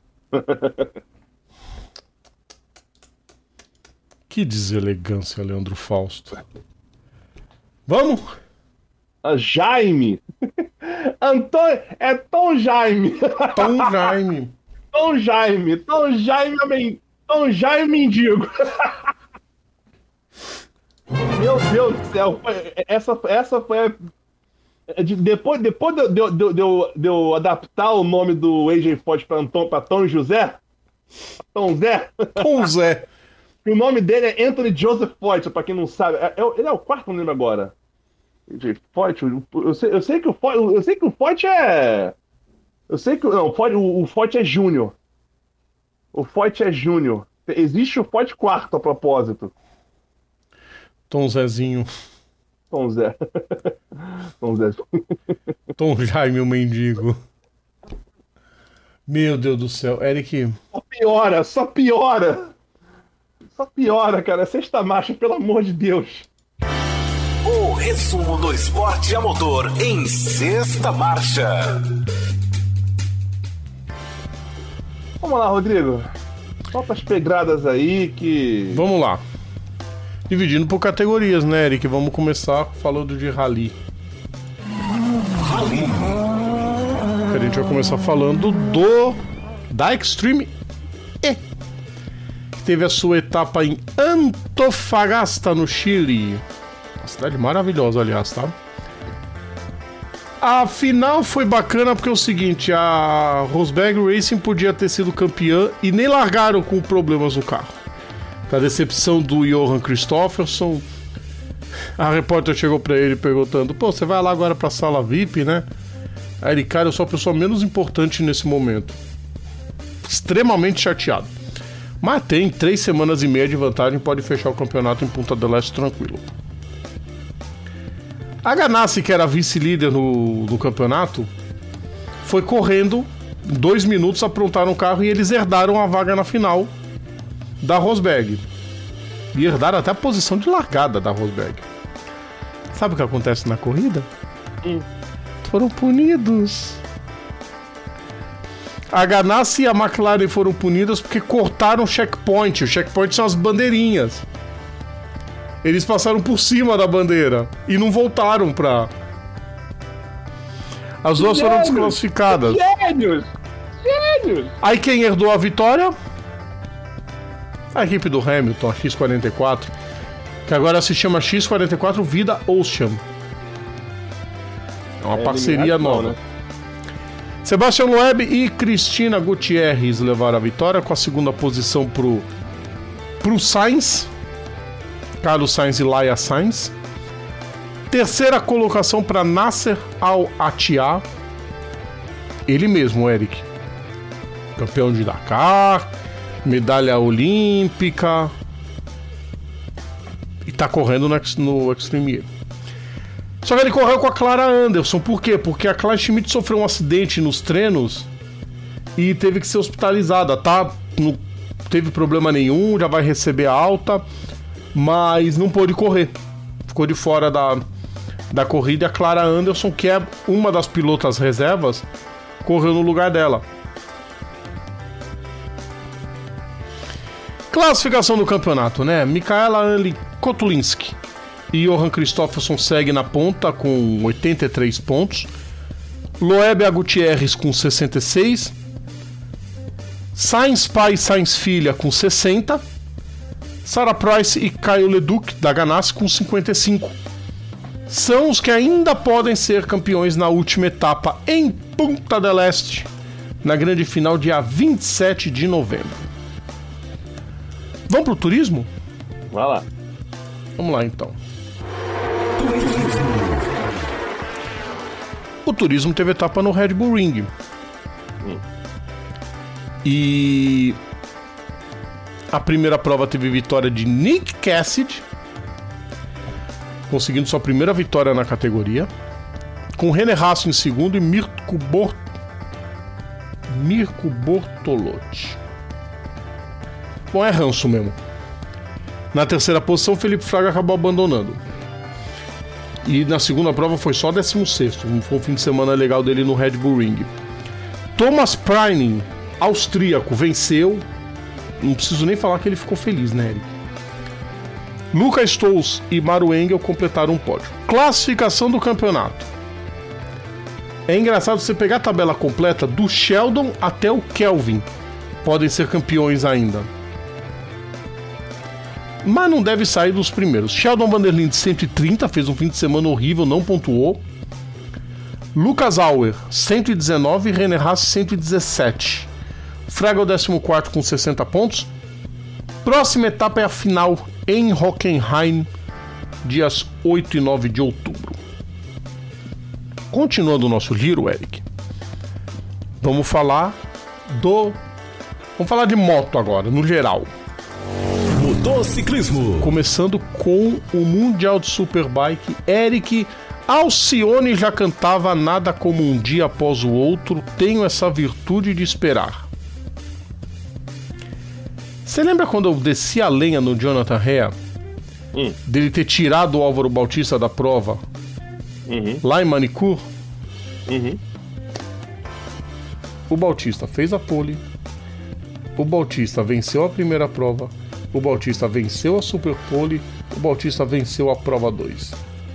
S2: Que deselegância, Leandro Fausto. Vamos?
S1: A Jaime! Antônio! É Tom Jaime!
S2: Tom Jaime.
S1: Tom Jaime! Tom Jaime, men... Tom Jaime mendigo! Meu Deus do céu! foi- Essa, essa foi a... é de- Depois, depois de, eu- de, eu- de, eu- de, eu- de eu adaptar o nome do A J Forte pra, Tom, pra Tom José, Tom Zé,
S2: Tom Zé.
S1: que o nome dele é Anthony Joseph Forte, pra quem não sabe. É- é o- ele é o quarto, não lembro agora. A J Forte, eu, eu sei, eu sei que o Forte, eu sei que o Forte é. Eu sei que não, o Forte, o, o Forte é Júnior. O Forte é Júnior. Existe o Forte quarto a propósito.
S2: Tom Zezinho.
S1: Tom Zé. Tom Zé.
S2: Tom Jaime, o mendigo. Meu Deus do céu. Eric,
S1: Só piora, só piora. Só piora, cara. Sexta marcha, pelo amor de Deus.
S3: O resumo do esporte a motor em sexta marcha.
S1: Vamos lá, Rodrigo. Solta as pedradas aí que.
S2: vamos lá. Dividindo por categorias, né, Eric? Vamos começar falando de rally. A gente vai começar falando do da Extreme E, que teve a sua etapa em Antofagasta, no Chile. Uma cidade maravilhosa, aliás, tá? A final foi bacana porque é o seguinte, a Rosberg Racing podia ter sido campeã e nem largaram com problemas no carro. A decepção do Johan Kristofferson. A repórter chegou pra ele perguntando: pô, você vai lá agora pra sala V I P, né? Aí ele, cara, eu sou a pessoa menos importante nesse momento. Extremamente chateado. Mas tem três semanas e meia de vantagem, pode fechar o campeonato em Punta del Este tranquilo. A Ganassi, que era vice-líder no, no campeonato, foi correndo, em dois minutos aprontaram o carro e eles herdaram a vaga na final da Rosberg. E herdaram até a posição de largada da Rosberg. Sabe o que acontece na corrida?
S1: Hum.
S2: Foram punidos. A Ganassi e a McLaren foram punidas porque cortaram o checkpoint. O checkpoint são as bandeirinhas. Eles passaram por cima da bandeira e não voltaram pra... As duas foram
S1: Gênios!
S2: desclassificadas.
S1: Gênios! Gênios!
S2: Aí quem herdou a vitória? A equipe do Hamilton, a X quarenta e quatro, que agora se chama X quarenta e quatro Vida Ocean. É uma
S1: É,
S2: parceria
S1: eliminado não,
S2: nova.
S1: né?
S2: Sebastião Loeb e Cristina Gutierrez levaram a vitória, com a segunda posição pro, pro Sainz, Carlos Sainz e Laia Sainz. Terceira colocação para Nasser Al-Attiyah, ele mesmo, Eric, campeão de Dakar, medalha olímpica, e tá correndo no, no Extreme E. Só que ele correu com a Clara Anderson. Por quê? Porque a Clara Schmidt sofreu um acidente nos treinos e teve que ser hospitalizada, tá? Não teve problema nenhum, já vai receber alta, mas não pôde correr. Ficou de fora da, da corrida. E a Clara Anderson, que é uma das pilotas reservas, correu no lugar dela. Classificação do campeonato, né? Michaela Anli Kotulinski e Johan Kristofferson segue na ponta com oitenta e três pontos. Loeb Gutierrez com sessenta e seis. Sainz pai e Sainz filha com sessenta. Sarah Price e Caio Leduc da Ganassi com cinquenta e cinco. São os que ainda podem ser campeões na última etapa em Punta del Este, na grande final dia vinte e sete de novembro. Vamos pro turismo?
S1: Vai lá.
S2: Vamos lá, então. O Turismo teve etapa no Red Bull Ring. Hum. E a primeira prova teve vitória de Nick Cassidy, conseguindo sua primeira vitória na categoria, com René Hasso em segundo e Mirko, Bort... Mirko Bortolotti. Bom, é ranço mesmo. Na terceira posição, Felipe Fraga acabou abandonando. E na segunda prova foi só décimo sexto. Foi um fim de semana legal dele no Red Bull Ring. Thomas Preining, austríaco, venceu. Não preciso nem falar que ele ficou feliz, né, Eric? Lucas Stolz e Maru Engel completaram um pódio. Classificação do campeonato. É engraçado você pegar a tabela completa do Sheldon até o Kelvin. Podem ser campeões ainda. Mas não deve sair dos primeiros. Sheldon Vanderlinde de cento e trinta, fez um fim de semana horrível, não pontuou. Lucas Auer, cento e dezenove, e René Haas, cento e dezessete. Fraga é o décimo quarto com sessenta pontos. Próxima etapa é a final em Hockenheim, dias oito e nove de outubro. Continuando o nosso giro, Eric, vamos falar do... Vamos falar de moto agora, no geral.
S3: Motociclismo.
S2: Começando com o Mundial de Superbike. Eric Alcione já cantava nada como um dia após o outro. Tenho essa virtude de esperar. Você lembra quando eu desci a lenha no Jonathan Rea? Hum. Dele ter tirado o Álvaro Bautista da prova? Uhum. Lá em Manicure? Uhum. O Bautista fez a pole. O Bautista venceu a primeira prova. O Bautista venceu a Super Pole. O Bautista venceu a prova dois.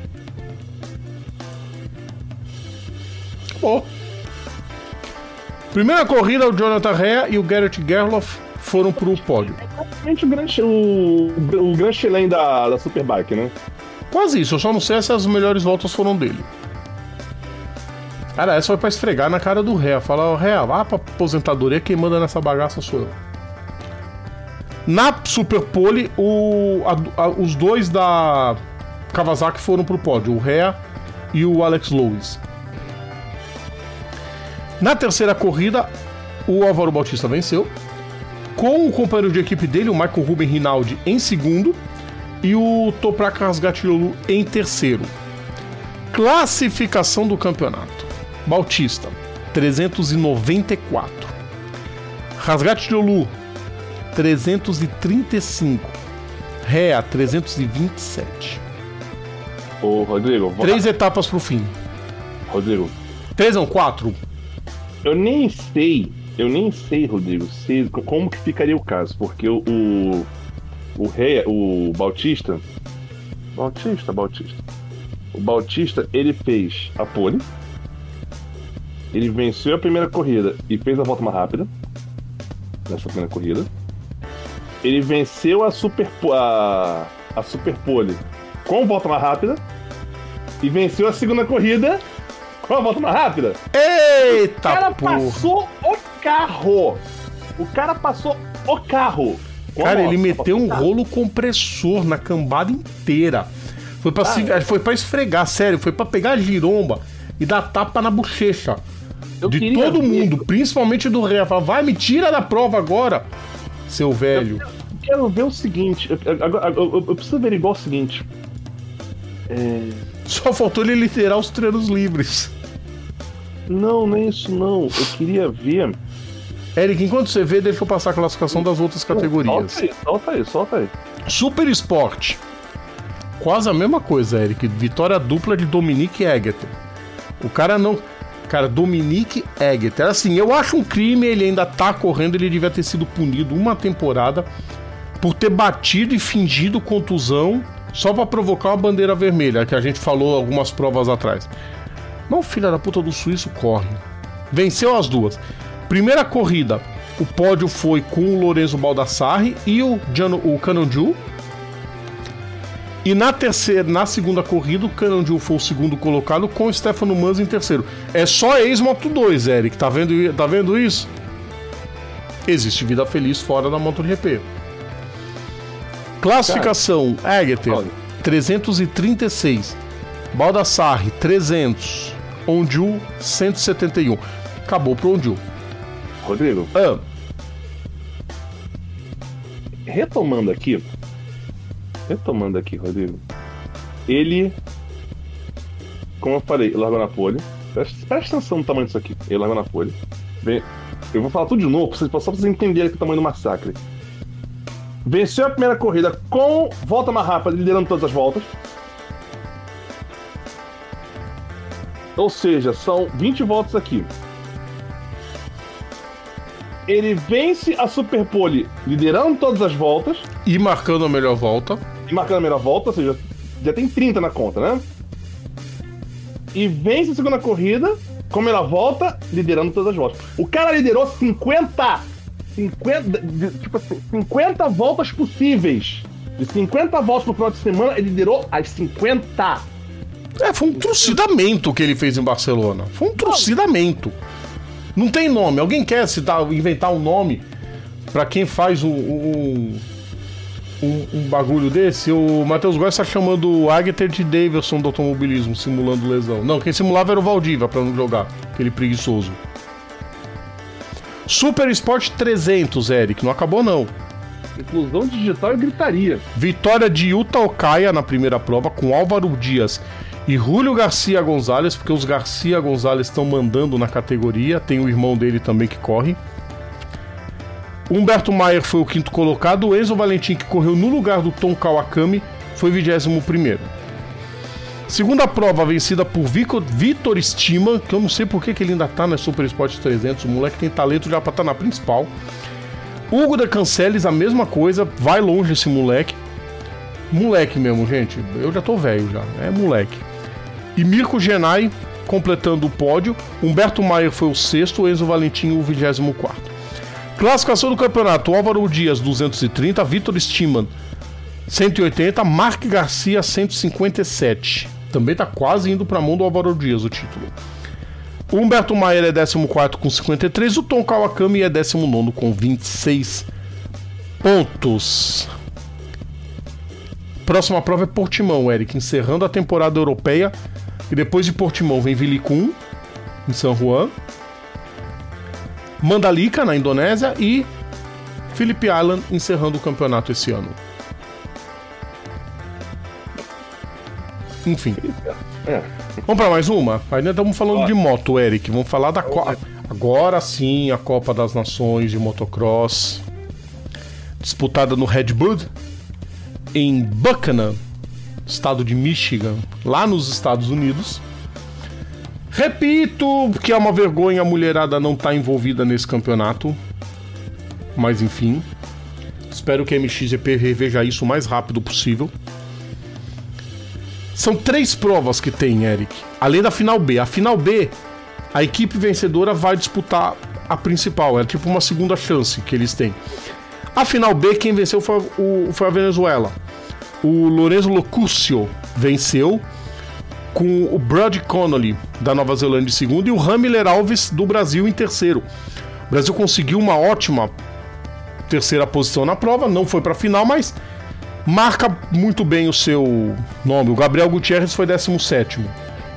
S2: Acabou. Primeira corrida, o Jonathan Rea e o Gerrit Gerloff foram pro pódio.
S1: É praticamente o Grand, o, o Grand Chelem da, da Superbike, né?
S2: Quase isso, eu só não sei se as melhores voltas foram dele. Cara, essa foi pra esfregar na cara do Rea. Falar, ó, Rea, vá pra aposentadoria, quem manda nessa bagaça sou eu. Na Super Pole, o, a, a, os dois da Kawasaki foram pro pódio, o Rea e o Alex Lewis. Na terceira corrida, o Álvaro Bautista venceu, com o companheiro de equipe dele, o Michael Ruben Rinaldi, em segundo, e o Toprak Razgatlioglu em terceiro. Classificação do campeonato. Bautista, trezentos e noventa e quatro. Razgatlioglu, trezentos e trinta e cinco. Rea, trezentos e vinte e sete.
S1: Ô, Rodrigo... Vou...
S2: Três etapas pro fim.
S1: Rodrigo...
S2: Três não, quatro.
S1: Eu nem sei, eu nem sei, Rodrigo, se, como que ficaria o caso, porque o... O, o Rea, o Bautista... Bautista, Bautista... O Bautista, ele fez a pole, ele venceu a primeira corrida e fez a volta mais rápida nessa primeira corrida. Ele venceu a Super, a, a Super Pole com volta mais rápida e venceu a segunda corrida com a volta mais rápida.
S2: Eita,
S1: o cara
S2: porra.
S1: passou o carro. O cara passou o carro.
S2: Cara, ele meteu um rolo compressor na cambada inteira. Foi pra, ah, se, é. foi pra esfregar, sério. Foi pra pegar a giromba e dar tapa na bochecha. Eu de todo ver. mundo, principalmente do Rea. Falar, vai, me tira da prova agora, seu velho.
S1: Eu quero ver o seguinte. Eu, eu, eu, eu preciso averiguar o seguinte. É...
S2: Só faltou ele liderar os treinos livres.
S1: Não, não é isso não. Eu queria ver...
S2: Eric, enquanto você vê, deixa eu passar a classificação das outras categorias.
S1: Solta aí, solta aí, solta aí.
S2: Super Sport. Quase a mesma coisa, Eric. Vitória dupla de Dominique Egeter. O cara não... Cara, Dominique Egeter. Assim, eu acho um crime, ele ainda tá correndo, ele devia ter sido punido uma temporada por ter batido e fingido contusão só pra provocar uma bandeira vermelha, que a gente falou algumas provas atrás. Não, filha da puta do suíço, corre. Venceu as duas. Primeira corrida, o pódio foi com o Lorenzo Baldassarri e o, Giano, o Canonju. E na terceira, na segunda corrida, o Canonju foi o segundo colocado com o Stefano Manz em terceiro. É só ex-Moto dois, Eric. Tá vendo, tá vendo isso? Existe vida feliz fora da MotoGP. Classificação, Egeter, trezentos e trinta e seis. Baldassarre, trezentos. Ondiu, cento e setenta e um. Acabou pro Ondiu.
S1: Rodrigo.
S2: Ah.
S1: Retomando aqui. Retomando aqui, Rodrigo. Ele, como eu falei, largou na pole. Presta, presta atenção no tamanho disso aqui. Ele largou na pole. Vem, eu vou falar tudo de novo, só pra vocês entenderem o tamanho do massacre. Venceu a primeira corrida com volta mais rápida, liderando todas as voltas. Ou seja, são vinte voltas aqui. Ele vence a Superpole liderando todas as voltas.
S2: E marcando a melhor volta.
S1: E marcando a melhor volta, ou seja, já tem trinta na conta, né? E vence a segunda corrida com a melhor volta, liderando todas as voltas. O cara liderou cinquenta, cinquenta, tipo assim, cinquenta voltas possíveis. De cinquenta voltas no final de semana, ele liderou as cinquenta.
S2: É, foi um trucidamento que ele fez em Barcelona. Foi um trucidamento. Não tem nome. Alguém quer citar, inventar um nome pra quem faz um, um, um, um bagulho desse? O Matheus Góes está chamando o Agueter de Davidson do automobilismo, simulando lesão. Não, quem simulava era o Valdívia pra não jogar. Aquele preguiçoso. Super Sport trezentos, Eric. Não acabou, não.
S1: Inclusão digital e gritaria.
S2: Vitória de Yuta Okaya na primeira prova com Álvaro Dias e Julio Garcia Gonzalez, porque os Garcia Gonzalez estão mandando na categoria. Tem o irmão dele também que corre. Humberto Maier foi o quinto colocado. O Enzo Valentim, que correu no lugar do Tom Kawakami, foi vigésimo primeiro. Segunda prova vencida por Vitor Stiman, que eu não sei por que ele ainda tá na Super Sport trezentos. O moleque tem talento já pra estar na principal. Hugo de Canceles, a mesma coisa. Vai longe esse moleque. Moleque mesmo, gente. Eu já tô velho já. É moleque. E Mirko Genai completando o pódio. Humberto Maier foi o sexto. Enzo Valentim o vigésimo quarto. Classificação do campeonato: Álvaro Dias duzentos e trinta, Vitor Stiman cento e oitenta, Marc Garcia cento e cinquenta e sete. Também tá quase indo pra mão do Álvaro Dias o título. O Humberto Maier é décimo quarto com cinquenta e três. O Tom Kawakami é décimo nono com vinte e seis pontos. Próxima prova é Portimão, Eric, encerrando a temporada europeia. E depois de Portimão vem Vilicum, em San Juan, Mandalika, na Indonésia, e Phillip Island, encerrando o campeonato esse ano. Enfim.
S1: É.
S2: Vamos para mais uma? Ainda estamos falando de moto, Eric. Vamos falar da Copa. Agora sim, a Copa das Nações de Motocross. Disputada no Red Bull, em Buchanan, estado de Michigan, lá nos Estados Unidos. Repito que é uma vergonha a mulherada não estar envolvida nesse campeonato. Mas enfim. Espero que a M X G P reveja isso o mais rápido possível. São três provas que tem, Eric. Além da final B. A final B, a equipe vencedora vai disputar a principal. É tipo uma segunda chance que eles têm. A final B, quem venceu foi, o, foi a Venezuela. O Lorenzo Locuscio venceu, com o Brad Connolly da Nova Zelândia em segundo e o Ramiller Alves do Brasil em terceiro. O Brasil conseguiu uma ótima terceira posição na prova, não foi para a final, mas marca muito bem o seu nome. O Gabriel Gutierrez foi décimo sétimo.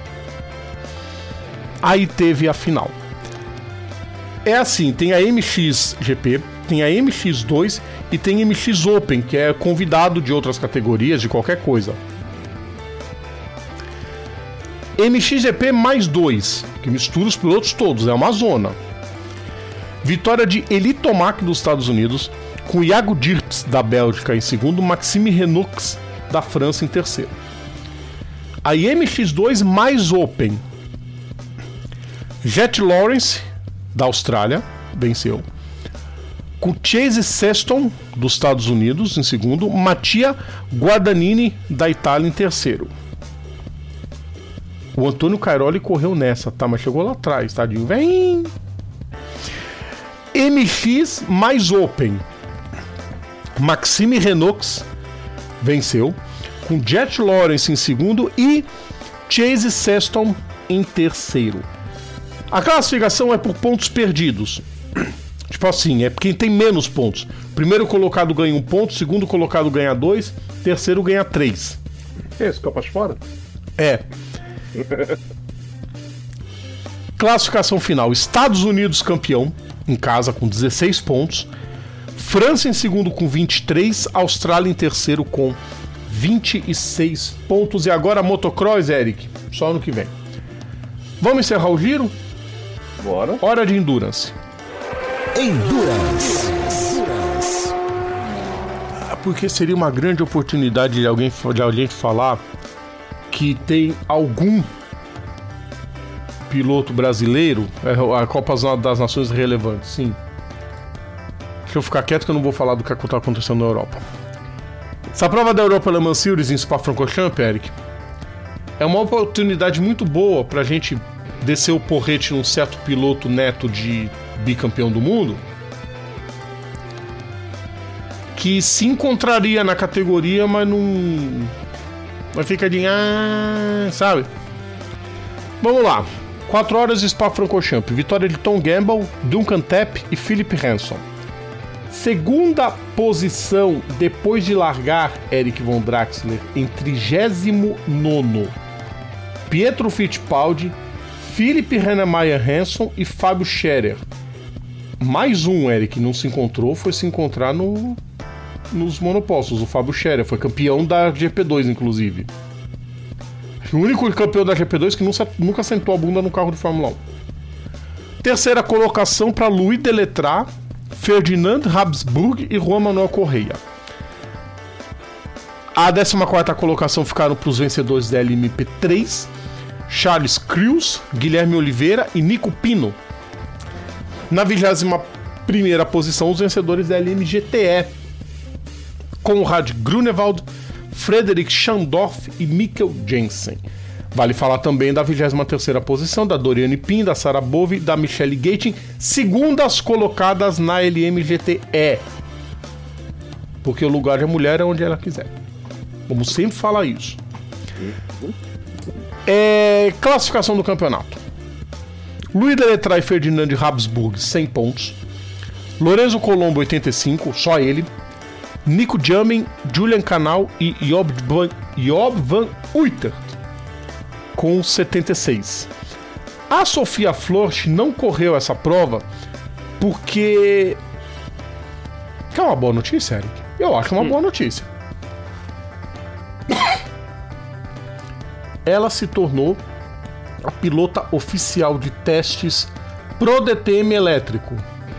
S2: Aí teve a final. É assim, tem a M X G P, tem a M X dois e tem a M X Open, que é convidado de outras categorias, de qualquer coisa. M X G P mais dois, que mistura os pilotos todos, é uma zona. Vitória de Eli Tomac dos Estados Unidos, com Iago Dirks da Bélgica em segundo, Maxime Renaux da França em terceiro. A M X dois mais Open. Jet Lawrence da Austrália venceu, com Chase Sexton dos Estados Unidos em segundo, Mattia Guadagnini da Itália em terceiro. O Antônio Cairoli correu nessa, tá? Mas chegou lá atrás, tadinho. Vem! M X mais Open. Maxime Renaux venceu, com Jet Lawrence em segundo e Chase Sexton em terceiro. A classificação é por pontos perdidos. Tipo assim, é quem tem menos pontos. Primeiro colocado ganha um ponto, segundo colocado ganha dois, terceiro ganha três.
S1: Que é isso, Copas fora?
S2: É. Classificação final: Estados Unidos campeão, em casa com dezesseis pontos. França em segundo com vinte e três. Austrália em terceiro com vinte e seis pontos. E agora motocross, Eric, só ano que vem. Vamos encerrar o giro?
S1: Bora.
S2: Hora de Endurance.
S3: Endurance.
S2: Porque seria uma grande oportunidade de alguém, de alguém falar que tem algum piloto brasileiro, a Copa das Nações relevante, sim. Deixa eu ficar quieto que eu não vou falar do que está acontecendo na Europa. Essa prova da Europa Le Mans Series em Spa-Francorchamps, Eric, é uma oportunidade muito boa pra gente descer o porrete num certo piloto neto de bicampeão do mundo, que se encontraria na categoria, mas não... Mas fica de... Ah, sabe? Vamos lá. quatro horas de Spa-Francorchamps. Vitória de Tom Gamble, Duncan Tepp e Philip Hanson. Segunda posição, depois de largar Eric Von Draxler em trigésimo nono. Pietro Fittipaldi, Philip Hennemeyer Hanson e Fábio Scherer. Mais um, Eric, não se encontrou, foi se encontrar no... nos monopostos. O Fábio Scherer foi campeão da G P dois, inclusive. O único campeão da G P dois que nunca, nunca sentou a bunda no carro de Fórmula um. Terceira colocação para Louis Deletrat, Ferdinand Habsburg e Juan Manuel Correia. A décima quarta colocação ficaram para os vencedores da L M P três, Charles Crews, Guilherme Oliveira e Nico Pino. Na vigésima primeira posição, os vencedores da L M G T E, Konrad Grunewald, Frederic Schandorf e Mikkel Jensen. Vale falar também da vigésima terceira posição, da Doriane Pin, da Sarah Bove e da Michelle Gating, segundas colocadas na L M G T E. Porque o lugar de mulher é onde ela quiser. Vamos sempre falar isso. É... Classificação do campeonato. Louis Deletrat e Ferdinand Habsburg, cem pontos. Lorenzo Colombo, oitenta e cinco, só ele. Nico Jamin, Julian Canal e Job Van, Job Van Uytert com setenta e seis. A Sofia Florsch não correu essa prova porque... Que é uma boa notícia, Eric? Eu acho uma hum. boa notícia. Ela se tornou a pilota oficial de testes pro D T M elétrico.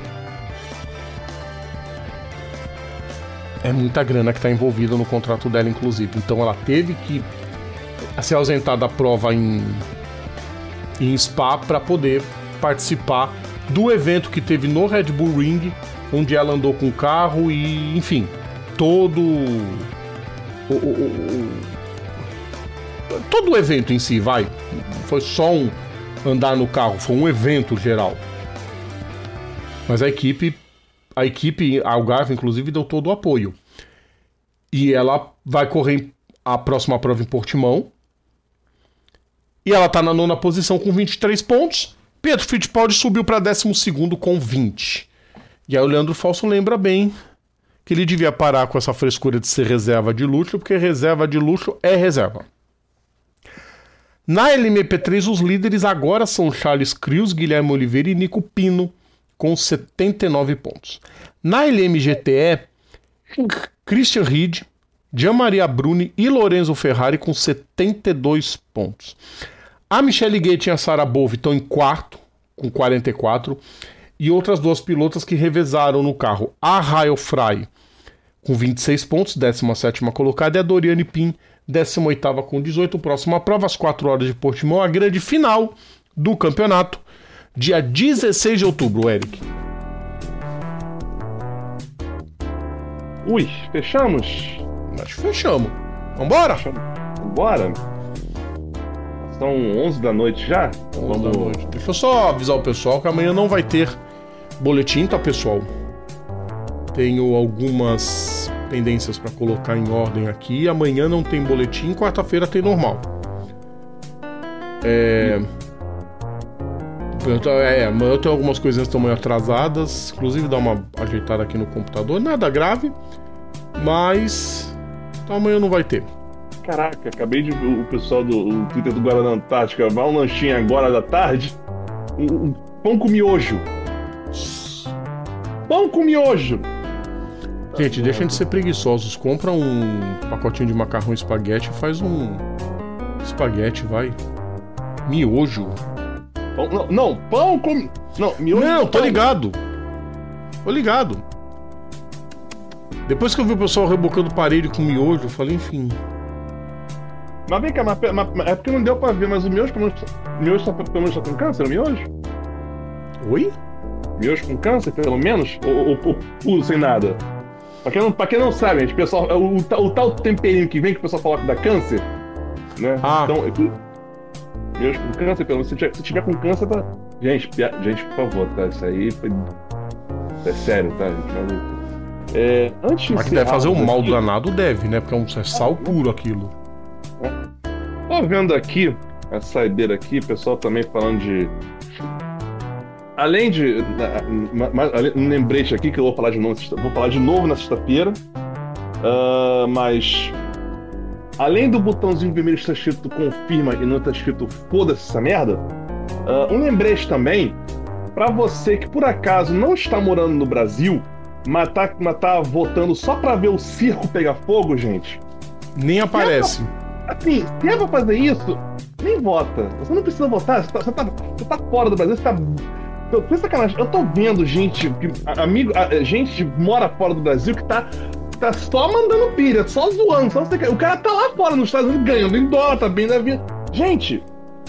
S2: É muita grana que está envolvida no contrato dela, inclusive. Então ela teve que se ausentar da prova em, em Spa para poder participar do evento que teve no Red Bull Ring, onde ela andou com o carro e, enfim, todo o, o, o, o, todo o evento em si, vai. Foi só um andar no carro, foi um evento geral. Mas a equipe... A equipe, a Algarve, inclusive, deu todo o apoio. E ela vai correr a próxima prova em Portimão. E ela está na nona posição com vinte e três pontos. Pietro Fittipaldi subiu para décimo segundo com vinte. E aí o Leandro Falso lembra bem que ele devia parar com essa frescura de ser reserva de luxo, porque reserva de luxo é reserva. Na L M P três, os líderes agora são Charles Crews, Guilherme Oliveira e Nico Pino, com setenta e nove pontos. Na L M G T E, Christian Ried, Gianmaria Bruni e Lorenzo Ferrari com setenta e dois pontos. A Michelle Gating e a Sarah Bove estão em quarto, com quarenta e quatro, e outras duas pilotas que revezaram no carro. A Rael Fry, com vinte e seis pontos, décima sétima colocada, e a Doriane Pin, décima oitava com dezoito. Próxima prova, às quatro horas de Portimão, a grande final do campeonato, dia dezesseis de outubro, Eric.
S1: Ui, fechamos?
S2: Acho que fechamos. Vambora?
S1: Vambora? São onze da noite já?
S2: Então vamos... da noite. Deixa eu só avisar o pessoal que amanhã não vai ter boletim, tá, pessoal? Tenho algumas pendências para colocar em ordem aqui. Amanhã não tem boletim, quarta-feira tem normal. É... É, amanhã eu tenho algumas coisinhas que estão meio atrasadas. Inclusive dar uma ajeitada aqui no computador. Nada grave. Mas então amanhã não vai ter.
S1: Caraca, acabei de ver o pessoal do o Twitter do Guaraná Antártica. Vai um lanchinho agora da tarde. Um, um pão com miojo. Pão com miojo.
S2: Gente, tá, deixem de ser preguiçosos. Compra um pacotinho de macarrão espaguete e faz um espaguete, vai. Miojo.
S1: Pão, não, não, pão com... Não, miojo.
S2: Não, tô ligado. Tô ligado. Depois que eu vi o pessoal rebocando parede com miojo, eu falei, enfim...
S1: Mas vem cá, mas, mas, mas, é porque não deu pra ver, mas o miojo, pelo menos, miojo tá, pelo menos tá com câncer, o miojo?
S2: Oi?
S1: Miojo com câncer, pelo menos? Ou, ou, ou puro, sem nada? Pra quem não, pra quem não sabe, gente, pessoal, o, o, o tal temperinho que vem que o pessoal fala que dá câncer, né?
S2: Ah.
S1: Então, miojo com câncer, pelo menos, se tiver, se tiver com câncer, tá... Gente, gente, por favor, tá? Isso aí foi... Isso é sério, tá, gente? É, antes de
S2: Mas que deve fazer um mal
S1: aqui,
S2: danado, deve, né? Porque é um é sal puro aquilo.
S1: Tô vendo aqui, a saideira aqui, o pessoal também falando de... Além de... Um lembrete aqui que eu vou falar de novo, vou falar de novo na sexta-feira. Uh, mas... Além do botãozinho vermelho que está escrito confirma e não está escrito foda-se essa merda, uh, um lembrete também pra você que por acaso não está morando no Brasil, mas tá, mas tá votando só pra ver o circo pegar fogo, gente.
S2: Nem aparece.
S1: Assim, se é pra fazer isso, nem vota. Você não precisa votar, você tá, você tá, você tá fora do Brasil, você tá... Foi sacanagem. Eu tô vendo gente, amigo, gente que mora fora do Brasil que tá, tá só mandando pilha, só zoando, só você... O cara tá lá fora nos Estados Unidos ganhando em dólar, tá bem da vida. Gente,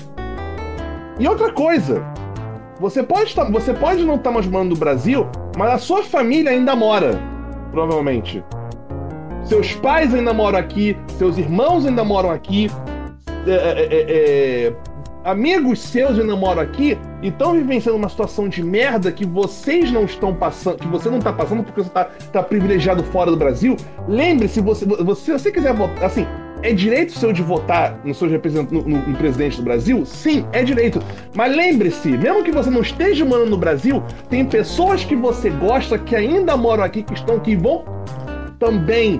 S1: e outra coisa, você pode, tá, você pode não estar tá mais morando no Brasil, mas a sua família ainda mora, provavelmente. Seus pais ainda moram aqui, seus irmãos ainda moram aqui, é, é, é, amigos seus ainda moram aqui e estão vivenciando uma situação de merda que vocês não estão passando, que você não está passando porque você está tá privilegiado fora do Brasil. Lembre-se, você, você, se você quiser votar, assim, é direito seu de votar no seu representante, no, no, no presidente do Brasil? Sim, é direito. Mas lembre-se, mesmo que você não esteja morando no Brasil, tem pessoas que você gosta que ainda moram aqui, que estão aqui e vão também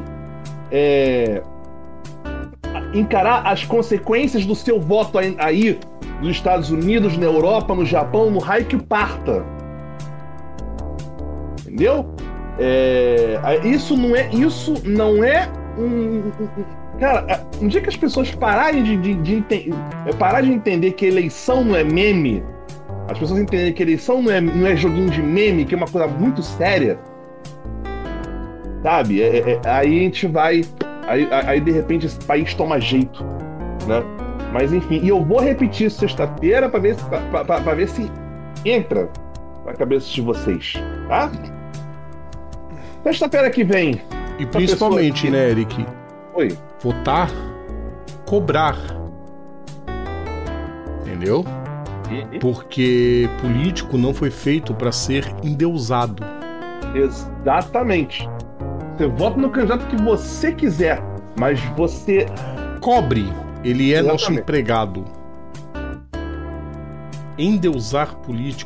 S1: é, encarar as consequências do seu voto aí, aí nos Estados Unidos, na Europa, no Japão, no raio que parta. Entendeu? É, isso não é, isso não é um, um, um cara, um dia que as pessoas pararem de, de, de, de parar de entender que eleição não é meme, as pessoas entenderem que eleição não é, não é joguinho de meme, que é uma coisa muito séria, sabe? É, é, aí a gente vai, aí, aí de repente esse país toma jeito, né? Mas enfim, e eu vou repetir sexta-feira pra ver, pra, pra, pra ver se entra na cabeça de vocês, tá? Sexta-feira que vem.
S2: E principalmente, né, Eric?
S1: Oi.
S2: Votar, cobrar. Entendeu?
S1: Uhum.
S2: Porque político não foi feito pra ser endeusado.
S1: Exatamente. Você vota no candidato que você quiser, mas você...
S2: Cobre. Ele é
S1: Exatamente.
S2: Nosso empregado. Endeusar político.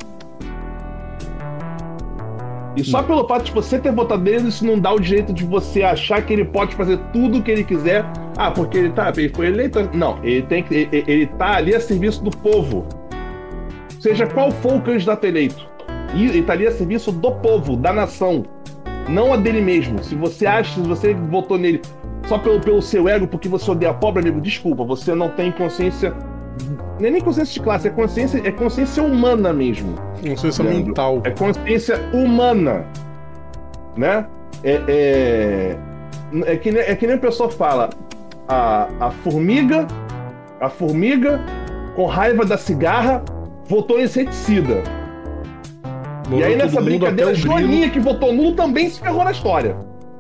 S1: E só pelo fato de você ter votado nele, isso não dá o direito de você achar que ele pode fazer tudo o que ele quiser. Ah, porque ele, tá, ele foi eleito. Não, ele, tem que, ele, ele tá ali a serviço do povo. Seja qual for o candidato eleito. E ele tá ali a serviço do povo, da nação. Não a dele mesmo. Se você acha, se você votou nele só pelo, pelo seu ego, porque você odeia pobre, amigo, desculpa, você não tem consciência. Não é nem consciência de classe, é consciência, é consciência humana mesmo.
S2: Consciência mental.
S1: É consciência humana, né? É, é, é, que, nem, é que nem a pessoa fala, a, a formiga, a formiga, com raiva da cigarra, votou em inseticida. Morou e aí nessa brincadeira, Joaninha, que votou nulo, também se ferrou na história.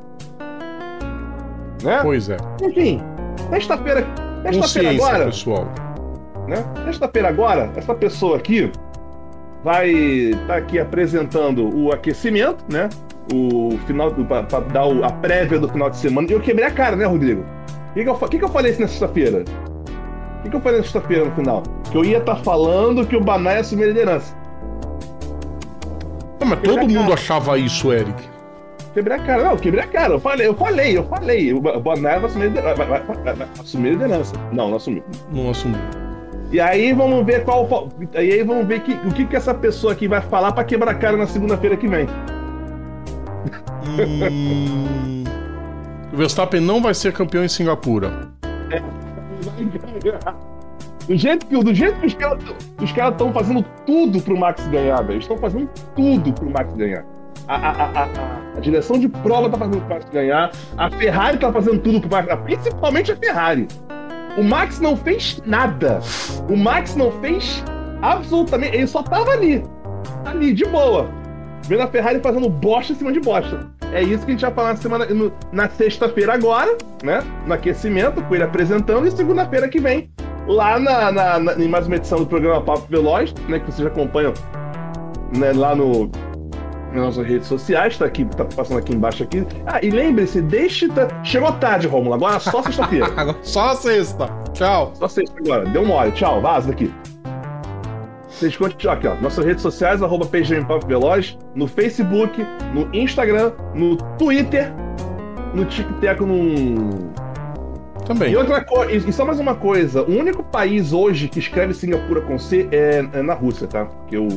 S1: Né?
S2: Pois é.
S1: Enfim, sexta-feira, sexta-feira agora,
S2: pessoal.
S1: Né? Sexta-feira agora, essa pessoa aqui vai estar tá aqui apresentando o aquecimento, né? O final, para dar o, a prévia do final de semana. E eu quebrei a cara, né, Rodrigo? O que, que, eu, que, que eu falei na sexta-feira? O que, que eu falei na sexta-feira no final? Que eu ia estar tá falando que o Banai ia assumir a liderança.
S2: Não, mas todo mundo achava isso, Eric.
S1: Quebrei a cara. Não, quebrei a cara. Eu falei, eu falei, eu falei. O Bonaire vai assumir, vai, vai, vai, vai assumir a liderança. Não, não assumiu.
S2: Não assumiu.
S1: E aí vamos ver qual. E aí vamos ver que, o que, que essa pessoa aqui vai falar pra quebrar a cara na segunda-feira que vem.
S2: Hum... O Verstappen não vai ser campeão em Singapura.
S1: É. Do jeito que, do jeito que os caras os caras estão fazendo tudo pro Max ganhar, velho. Estão fazendo tudo pro Max ganhar. A, a, a, a, a direção de prova tá fazendo pro Max ganhar. A Ferrari tá fazendo tudo pro Max ganhar. Principalmente a Ferrari. O Max não fez nada. O Max não fez absolutamente... Ele só tava ali. Ali, de boa. Vendo a Ferrari fazendo bosta em cima de bosta. É isso que a gente vai falar na, semana, no, na sexta-feira agora, né? No aquecimento, com ele apresentando. E segunda-feira que vem, lá na, na, na, em mais uma edição do programa Papo Veloz, né? Que vocês acompanham, né, lá no... nas nossas redes sociais, tá aqui, tá passando aqui embaixo aqui. Ah, e lembre-se, deixe... Tá... Chegou tarde, Rômulo, agora só sexta-feira.
S2: Só sexta. Tchau.
S1: Só sexta agora, deu mole. Tchau, vaza daqui. Vocês continuam aqui, ó. Nossas redes sociais, arroba P G M Papo Veloz, no Facebook, no Instagram, no Twitter, no TikTok, no...
S2: Também.
S1: E outra coisa, e só mais uma coisa, o único país hoje que escreve Singapura com C é, é na Rússia, tá? Que eu...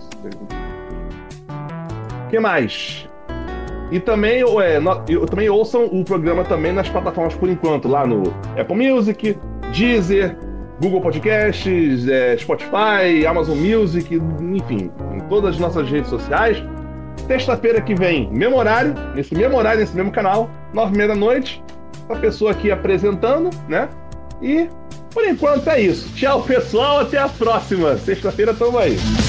S1: O que mais? E também, é, eu, também ouçam o programa também nas plataformas por enquanto, lá no Apple Music, Deezer, Google Podcasts, é, Spotify, Amazon Music, enfim, em todas as nossas redes sociais. Sexta-feira que vem, mesmo horário, nesse mesmo horário, nesse mesmo canal, nove e meia da noite, a pessoa aqui apresentando, né? E, por enquanto, é isso. Tchau, pessoal, até a próxima. Sexta-feira, tamo aí.